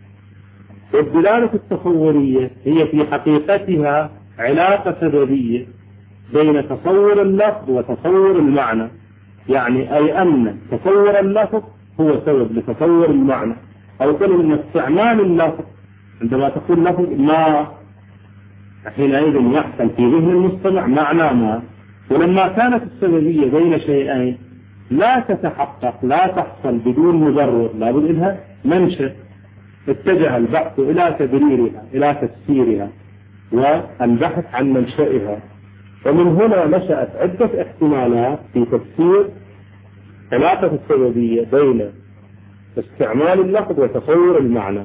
والدلالة التصورية هي في حقيقتها علاقة سببية بين تصور اللفظ وتصور المعنى، يعني أي أن تصور اللفظ هو سبب لتصور المعنى، أو قل أن استعمال اللفظ عندما تقول لفظ ما حينئذ يحصل في ذهن المستمع معنى ما. ولما كانت السببية بين شيئين لا تتحقق لا تحصل بدون مبرر، لابد إنها منشأ، اتجه البحث إلى تبريرها إلى تفسيرها والبحث عن منشأها. ومن هنا نشأت عدة احتمالات في تفسير علاقة السببية بين استعمال اللفظ وتصور المعنى.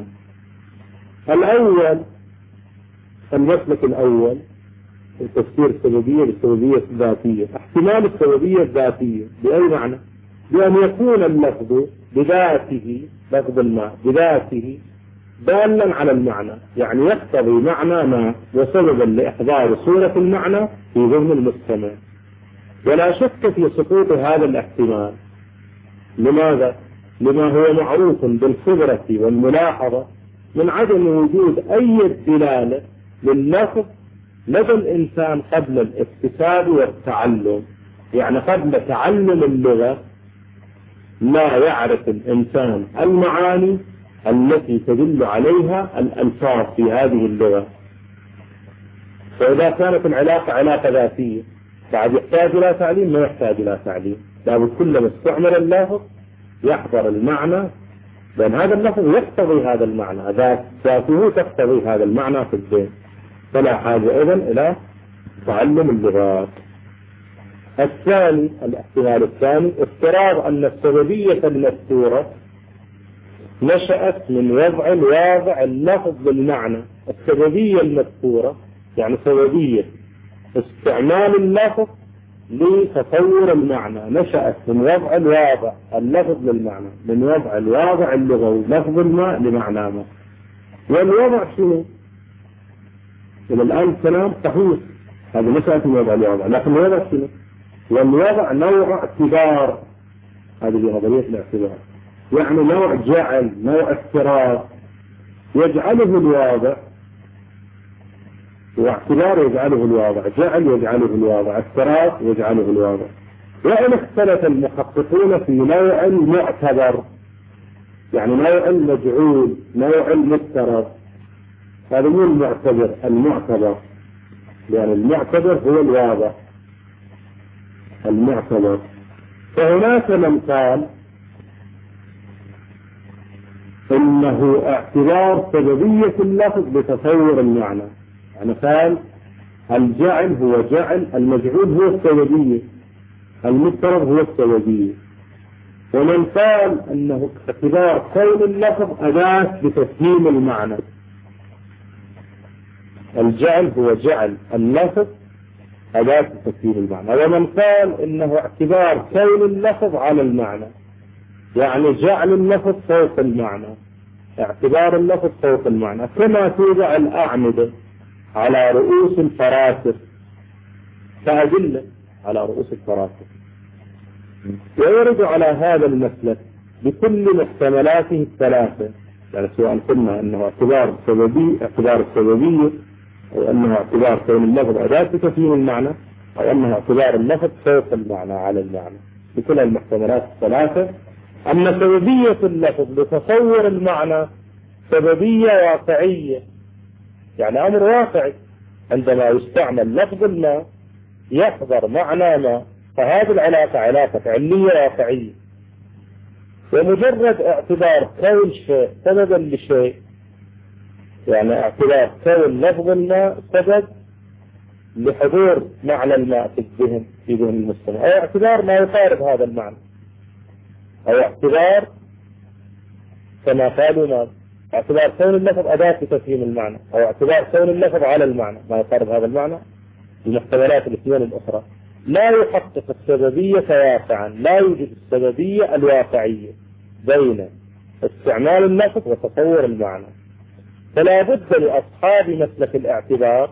الأول المسلك الأول تفسير السببية بالسببية الذاتية. احتمال السببية الذاتية بأي معنى؟ بأن يكون اللفظ بذاته لفظ الماء بذاته دالا على المعنى، يعني يقتضي معنى ما وسببا لإحضار صورة المعنى في ذهن المستمع. ولا شك في سقوط هذا الاحتمال. لماذا؟ لما هو معروف بالخبرة والملاحظة من عدم وجود أي دلالة لللفظ لدى الإنسان قبل الاكتساب والتعلم. يعني قبل تعلم اللغة لا يعرف الإنسان المعاني التي تدل عليها الألفاظ في هذه اللغة. فإذا كانت العلاقة علاقة ذاتية بعد يحتاج إلى تعليم ما يحتاج إلى تعليم، لابد كلما استعمل اللفظ يحضر المعنى، لأن هذا اللفظ يقتضي هذا المعنى، ذاته تقتضي هذا المعنى في الذهن، فلا حاجة إذن إلى تعلم اللغات. الثاني الاحتمال الثاني افتراض أن السببية المذكورة نشأت من وضع الواضع اللفظ بالمعنى. السببية المذكورة يعني سببية استعمال اللفظ لتصور المعنى نشأت من وضع الواضع اللفظ للمعنى، من وضع الواضع اللغوي لفظ الماء لمعنى ما. والوضع شنو؟ إلى الآن كلام صحيح، هذه مسألة الوضع الواضع، لكن الوضع شنو؟ والوضع نوع اعتبار، هذه نظرية الاعتبار، يعني نوع جعل، نوع افتراض يجعله الواضع، واعتبار يجعله الواضع، جعل يجعله الواضع، افتراض يجعله الواضع. وإن اختلف المحققون في نوع المعتبر، يعني نوع المجعول، نوع المفترض، هذا مو المعتبر، المعتبر، يعني المعتبر هو الواضع المعتبر. فهناك من قال إنه اعتبار سببية اللفظ بتصور المعنى، يعني قال الجعل هو جعل، المجعول هو السببية، المفترض هو السببية. ومن قال أنه اعتبار كون اللفظ أداة لتفهيم المعنى، الجعل هو جعل، اللفظ أداة لتفهيم المعنى. ومن قال إنه اعتبار كون اللفظ على المعنى، يعني جعل اللفظ فوق المعنى، اعتبار اللفظ فوق المعنى، كما توضع الأعمدة على رؤوس الفراسخ كأدلة على رؤوس الفراسخ. ويرد على هذا المسلك بكل محتملاته الثلاثة، يعني سواء قلنا أنه اعتبار السببية، أو أنه اعتبار كون اللفظ أداة تفهيم المعنى، أو أنه اعتبار اللفظ فوق المعنى على المعنى، بكل المحتملات الثلاثة. أن سببية اللفظ لتصور المعنى سببية واقعية، يعني أمر واقعي، عندما يستعمل لفظ ما يحضر معنى ما، فهذه العلاقة علاقة علمية واقعية. ومجرد اعتبار كون شيء سببا لشيء، يعني اعتبار كون لفظ الماء سبب لحضور معنى الماء في الذهن، في ذهن المستمع، أو اعتبار ما يقارب هذا المعنى، أو اعتبار كما قالوا ما اعتبار كون اللفظ أداة لتفهيم المعنى، أو اعتبار كون اللفظ على المعنى ما يقارب هذا المعنى. المحتملات الاثنين الأخرى لا يحقق السببية واقعا، لا يوجد السببية الواقعية بين استعمال اللفظ وتصور المعنى. فلا بد لأصحاب مسلك الاعتبار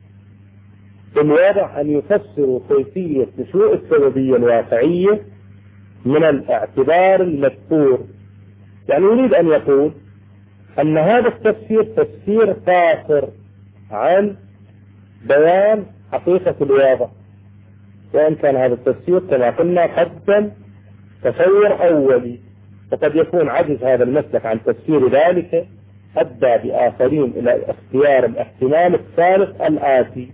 في الوضع أن يفسروا كيفية نشوء السببية الواقعية من الاعتبار المذكور. يعني يريد أن يقول أن هذا التفسير تفسير قاصر عن بيان حقيقة الوضع، وإن كان هذا التفسير كما قلنا قدم تصور أولي، وقد يكون عجز هذا المسلك عن تفسير ذلك أدى بآخرين إلى اختيار الاحتمال الثالث الآتي.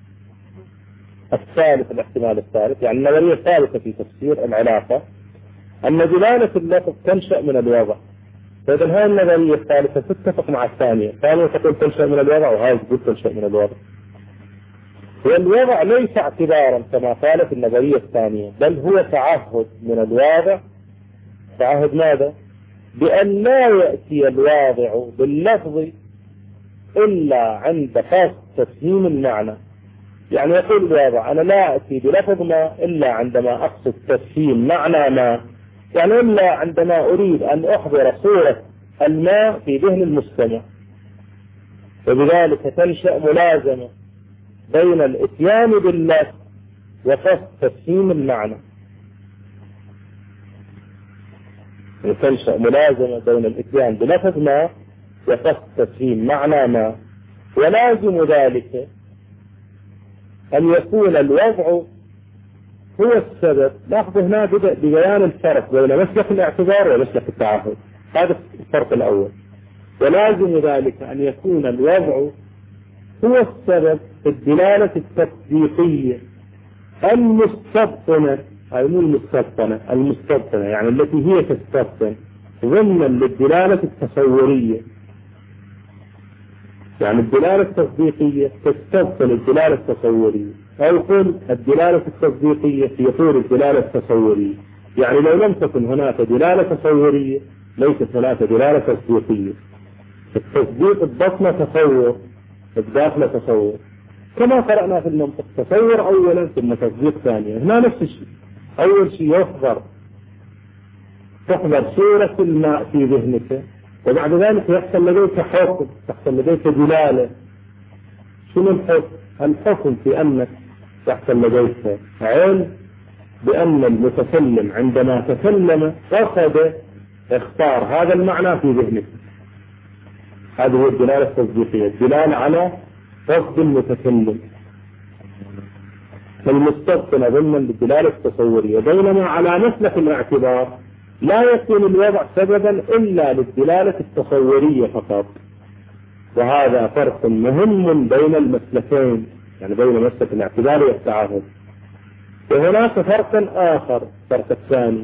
الاحتمال الثالث يعني النظرية الثالثة في تفسير العلاقة، أن دلالة اللفظ تنشأ من الوضع. فإذا هذه النظرية الثالثة تتفق مع الثانية تقول تنشأ من الوضع، وهذه تقول تنشأ من الوضع. والوضع ليس اعتبارا كما قالت النظرية الثانية، بل هو تعهد من الواضع. تعهد ماذا؟ بأن لا يأتي الواضع باللفظ إلا عند قصد تفهيم المعنى. يعني يقول الواضع أنا لا أتي بلفظ ما إلا عندما أقصد تفهيم معنى ما، يعني إلا عندما أريد أن أحضر صورة الماء في ذهن المستمع. وبذلك تنشأ ملازمة بين الاتيان باللفظ وقصد تفهيم المعنى. تنشأ ملازمة بين الاتيان بلفظ ما وقصد تفهيم معنى ما، ولازم ذلك أن يكون الوضع هو السبب. لاحظ هنا بدأ ببيان الفرق بين مسلك الاعتبار ومسلك التعهد، هذا الفرق الأول. ولازم ذلك أن يكون الوضع هو السبب في الدلالة التصديقية المستبطنة، أي مو المستبطنة يعني التي هي تستبطن ضمنا للدلالة التصورية. يعني الدلالة التصديقية تستبطن الدلالة التصورية، أو قل الدلالة التصديقية في طور الدلالة التصورية. يعني لو لم تكن هناك دلالة تصورية ليست هناك دلالة تصديقية. التصديق البطنة تصور، الداخل تصور، كما قرأنا في المنطق تصور أولا ثم تصديق ثانيا. هنا نفس الشيء، أول شيء تحضر صورة الماء في ذهنك، وبعد ذلك يحصل لديك حكم، تحصل لديك دلالة. شنو الحكم؟ الحكم في أنك تحصل لديك علم بأن المتكلم عندما تكلم قصد اختار هذا المعنى في ذهنك. هذه هي الدلالة التصديقية، الدلالة على قصد المتكلم. فالمستبطن ضمن الدلالة التصورية، بينما على مسلك الاعتبار لا يكون الوضع سببا إلا للدلالة التصورية فقط. وهذا فرق مهم بين المسلكين، يعني بين مسلك الاعتبار والتعهد. وهناك فرق آخر، الفرق الثاني،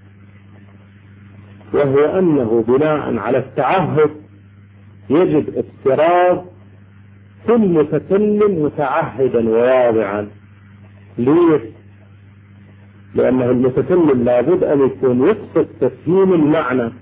وهو أنه بناء على التعهد يجب افتراض كل متكلم متعهدا وواضعا. ليش؟ لأنه المتكلم لابد أن يكون يقصد تفهيم المعنى،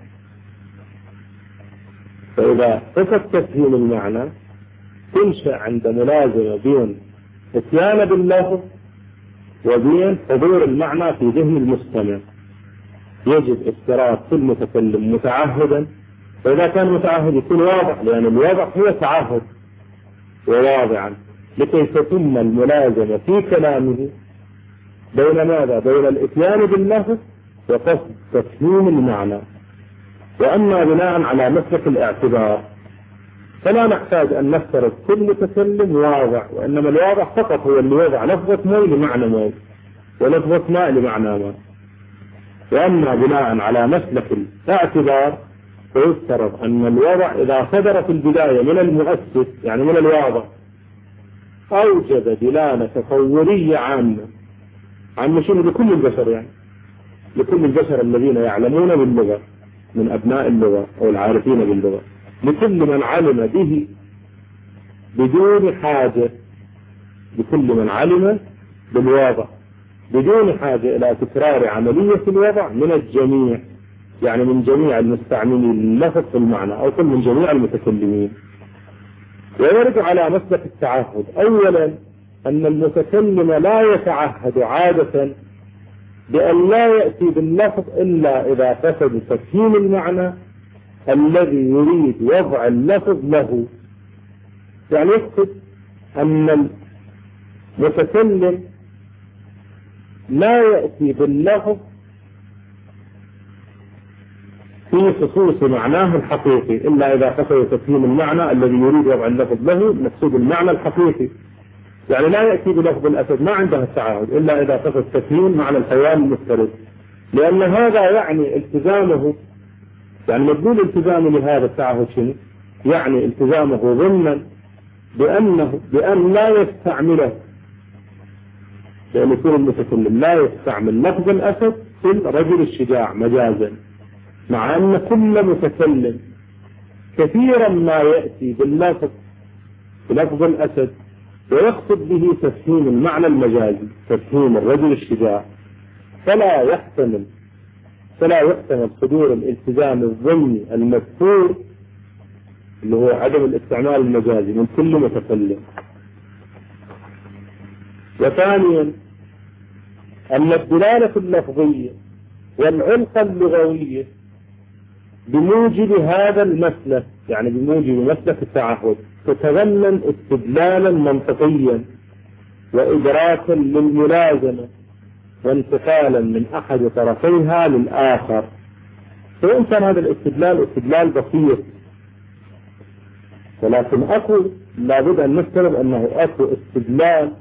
فإذا قصد تفهيم المعنى تنشأ عند ملازمة بين اتيان باللفظ وبين حضور المعنى في ذهن المستمع. يجب افتراض كل متكلم متعهدا، فإذا كان متعهد يكون واضح، لأن الوضع هو تعهد وواضعا، لكي تتم الملازمة في كلامه بين ماذا؟ بين الاتيان باللفظ وقصد تفهيم المعنى. وأما بناء على مسلك الاعتبار فلا نحتاج أن نفترض كل متكلم واضع، وإنما الواضح فقط هو اللي وضع لفظة ماء لمعنى ماء ولفظة ماء لمعنى ماء. وأما بناء على مسلك الاعتبار فيفترض أن الوضع إذا صدر في البداية من المؤسس، يعني من الواضع، أوجد دلالة تصورية عامة شنو؟ لكل البشر، يعني لكل البشر الذين يعلمون باللغة من أبناء اللغة أو العارفين باللغة، لكل من علم به بدون حاجة، لكل من علم بالوضع بدون حاجة إلى تكرار عملية الوضع من الجميع، يعني من جميع المستعملين اللفظ في المعنى أو كل من جميع المتكلمين. ويرجع على مسلك التعهد، أولا أن المتكلم لا يتعهد عادة بأن لا يأتي باللفظ إلا إذا قصد تفهيم المعنى الذي يريد وضع اللفظ له. يعني يقصد أن المتكلم لا يأتي باللفظ في خصوص معناه الحقيقي إلا إذا قصد تفهيم المعنى الذي يريد وضع اللفظ له، مقصود المعنى الحقيقي. يعني لا يأتي بلفظ الأسد، ما عنده التعهد إلا إذا قصد تفهيم معنى الحيوان المفترض، لأن هذا يعني التزامه، يعني مدلول التزامه لهذا التعهد شنو؟ يعني التزامه ضمنا بأن لا يستعمله، لأن يكون المتكلم لا يستعمل لفظ الأسد في الرجل الشجاع مجازا، مع أن كل متكلم كثيرا ما يأتي باللفظ بلفظ الأسد ويقصد به تفهيم المعنى المجازي، تفهيم الرجل الشجاع، فلا يحتمل صدور الالتزام الضمني المذكور اللي هو عدم الاستعمال المجازي من كل متكلم. وثانيا أن الدلالة اللفظية والعلقة اللغوية بموجب هذا المسلك، يعني بموجب مسلك التعهد، تتضمن استدلالا منطقيا وإدراكا للملازمة وانتقالا من أحد طرفيها للآخر. فإن كان هذا الاستدلال استدلال بسيط، ولكن أكو لابد أن نفترض أنه أكو استدلال،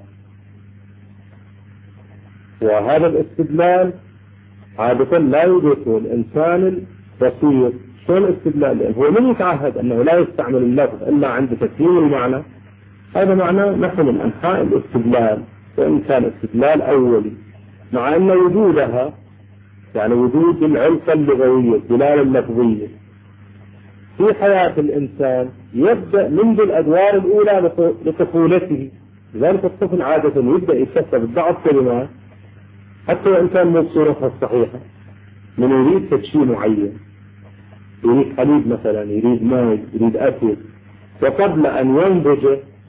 وهذا الاستدلال عادة لا يدركه الإنسان البسيط. شو الاستدلال؟ لأنه هو من يتعهد أنه لا يستعمل اللفظ إلا عند تفهيم المعنى، هذا معناه نحن من أنحاء الاستدلال، وإن كان استدلال أولي، مع أن وجودها يعني وجود العلقة اللغوية الدلالة اللفظية في حياة الإنسان يبدأ منذ الأدوار الأولى لطفولته. لذلك الطفل عادة يبدأ يكتسب بعض كلمات حتى وإن كان مو بصورتها الصحيحة، من يريد تشيء معين، يريد حليب مثلا، يريد ماء، يريد أكل، وقبل أن ينضج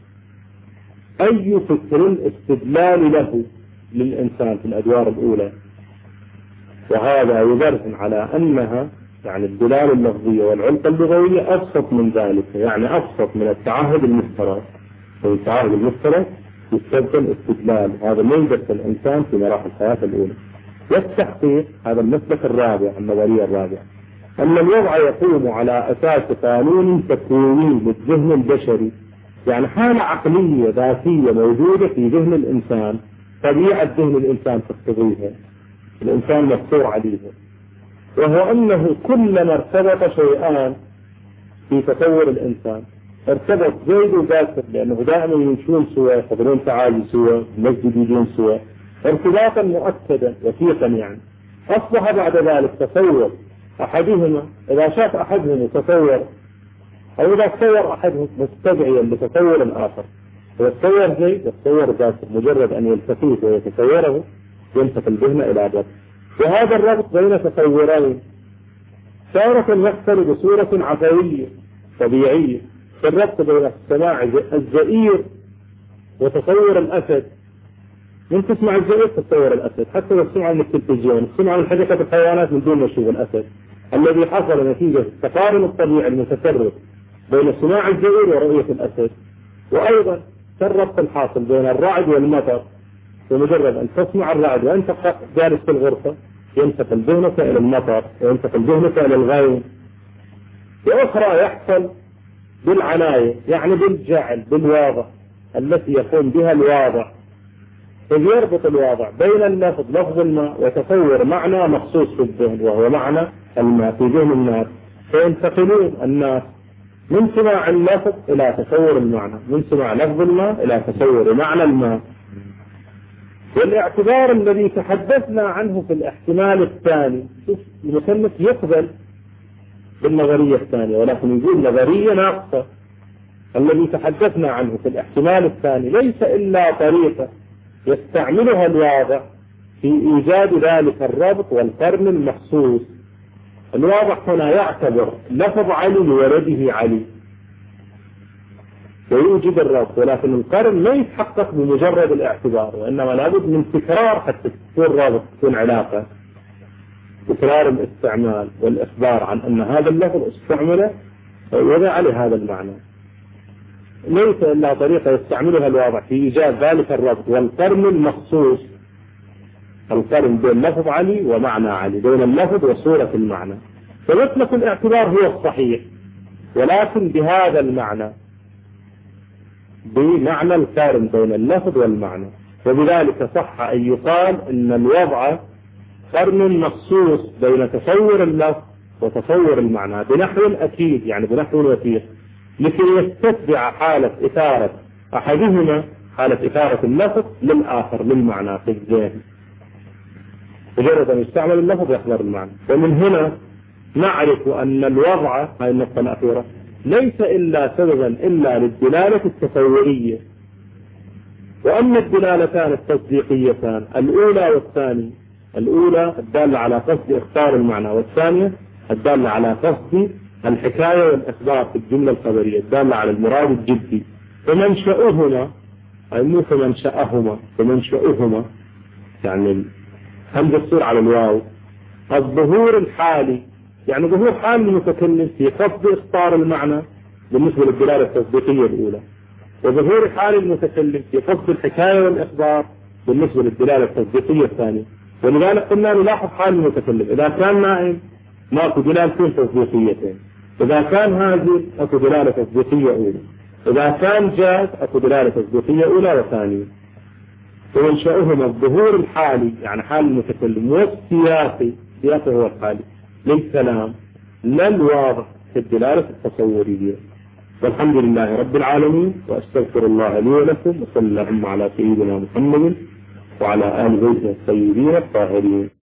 أي فكر استدلال له للإنسان في الأدوار الأولى. وهذا يبرهن على أنها يعني الدلالة اللفظية والعلقة اللغوية أبسط من ذلك، يعني أبسط من التعهد المفترض، والتعارض المشترك يستبدل استدلال، هذا ما يدرس الإنسان في مراحل حياته الأولى. والتحقيق هذا المسلك الرابع، النظرية الرابعة، أن الوضع يقوم على أساس قانون تكويني للذهن البشري، يعني حالة عقلية ذاتية موجودة في ذهن الإنسان، طبيعة ذهن الإنسان تقتضيها، الإنسان مفطور عليها، وهو أنه كلما ارتبط شيئان في تطور الإنسان، ارتبط زيد وباسر لأنه دائما يمشون سوا، يحضرون تعالي سوا، المسجد يجون سوا، ارتباطا مؤكدا وثيقا يعني. أصبح بعد ذلك تصور أحدهما، إذا شاف أحدهم يتصور، أو إذا تصور أحدهم مستدعيا لتصور الآخر، إذا تصور زيد يتصور باسر، مجرد أن يلتقيه ويتصوره ينتقل ذهنه إلى ربط. وهذا الربط بين تصورين تارة يحصل بصورة عفوية طبيعية، الربط بين السماع الزئير وتصور الأسد. من تسمع الزئير تتصور الأسد، حتى لو تسمع من التلفزيون، تسمع من حديقة الحيوانات من دون ما تشوف الأسد، الذي حصل نتيجة التقارن الطبيعي المتفرق بين سماع الزئير ورؤية الأسد. وأيضا الربط الحاصل بين الرعد والمطر، بمجرد أن تسمع الرعد وأنت جالس في الغرفة ينتقل ذهنك إلى المطر وينتقل ذهنك إلى الغيم. وأخرى يحصل بالعناية، يعني بالجعل، بالواضع التي يقوم بها الواضع، إذ يربط الواضع بين اللفظ لفظ الماء وتصور معنى مخصوص في الذهن وهو معنى الماء في ذهن الناس، فينتقلون الناس من سماع اللفظ إلى تصور المعنى، من سماع لفظ الماء إلى تصور معنى الماء. والاعتبار الذي تحدثنا عنه في الاحتمال الثاني، المصنف يقبل بالنظرية الثانية ولكن يقول نظرية ناقصة. الذي تحدثنا عنه في الاحتمال الثاني ليس إلا طريقة يستعملها الواضع في إيجاد ذلك الربط والقرن المخصوص. الواضع هنا يعتبر لفظ علي لولده علي ويوجد الربط، ولكن القرن لا يتحقق بمجرد الاعتبار، وإنما لابد من تكرار حتى تكون رابط، تكون علاقة، تكرار الاستعمال والإخبار عن أن هذا اللفظ استعمله ووضع عليه هذا المعنى. ليس إلا طريقة يستعملها الواضع في إيجاد ذلك الربط والقرن المخصوص، القرن بين لفظ علي ومعنى علي، بين اللفظ وصورة المعنى. فمسلك الاعتبار هو الصحيح، ولكن بهذا المعنى، بمعنى القارن بين اللفظ والمعنى. وبذلك صح أن يقال أن الوضع قرن مخصوص بين تصور اللفظ وتصور المعنى بنحو أكيد، يعني بنحو وثيق، لكي يستتبع حالة إثارة أحدهما، حالة إثارة اللفظ للآخر للمعنى في الذهن. مجرد أن يستعمل اللفظ يحضر المعنى. ومن هنا نعرف أن الوضع، هذه النقطة الأخيرة، ليس إلا سببا إلا للدلالة التصورية. وأما الدلالتان التصديقيتان الأولى والثانية، الأولى الدالة على قصد إخبار المعنى، والثانية الدالة على قصد الحكاية والإخبار في الجملة الخبرية الدالة على المراد الجدي، فمنشأهما، أي مو فمنشأهما، فمنشأهما يعني همزة تصير على الواو، الظهور الحالي، يعني ظهور حال المتكلم في قصد إخبار المعنى بالنسبة للدلالة التصديقية الأولى، وظهور حال المتكلم في قصد الحكاية والإخبار بالنسبة للدلالة التصديقية الثانية. ولذلك قلنا نلاحظ حال المتكلم، إذا كان نائم ماكو دلالتين تصديقيتين، إذا كان هازل أكو دلالة تصديقية أولى، إذا كان جاد أكو دلالة تصديقية أولى وثانية. ومنشأهما الظهور الحالي، يعني حال المتكلم، والسياقي، سياقه هو الحالي للكلام، لا الواضح في الدلالة التصورية. والحمد لله رب العالمين، وأستغفر الله لي ولكم، وصلى اللهم على سيدنا محمد وعلى آله الطيبين الطاهرين.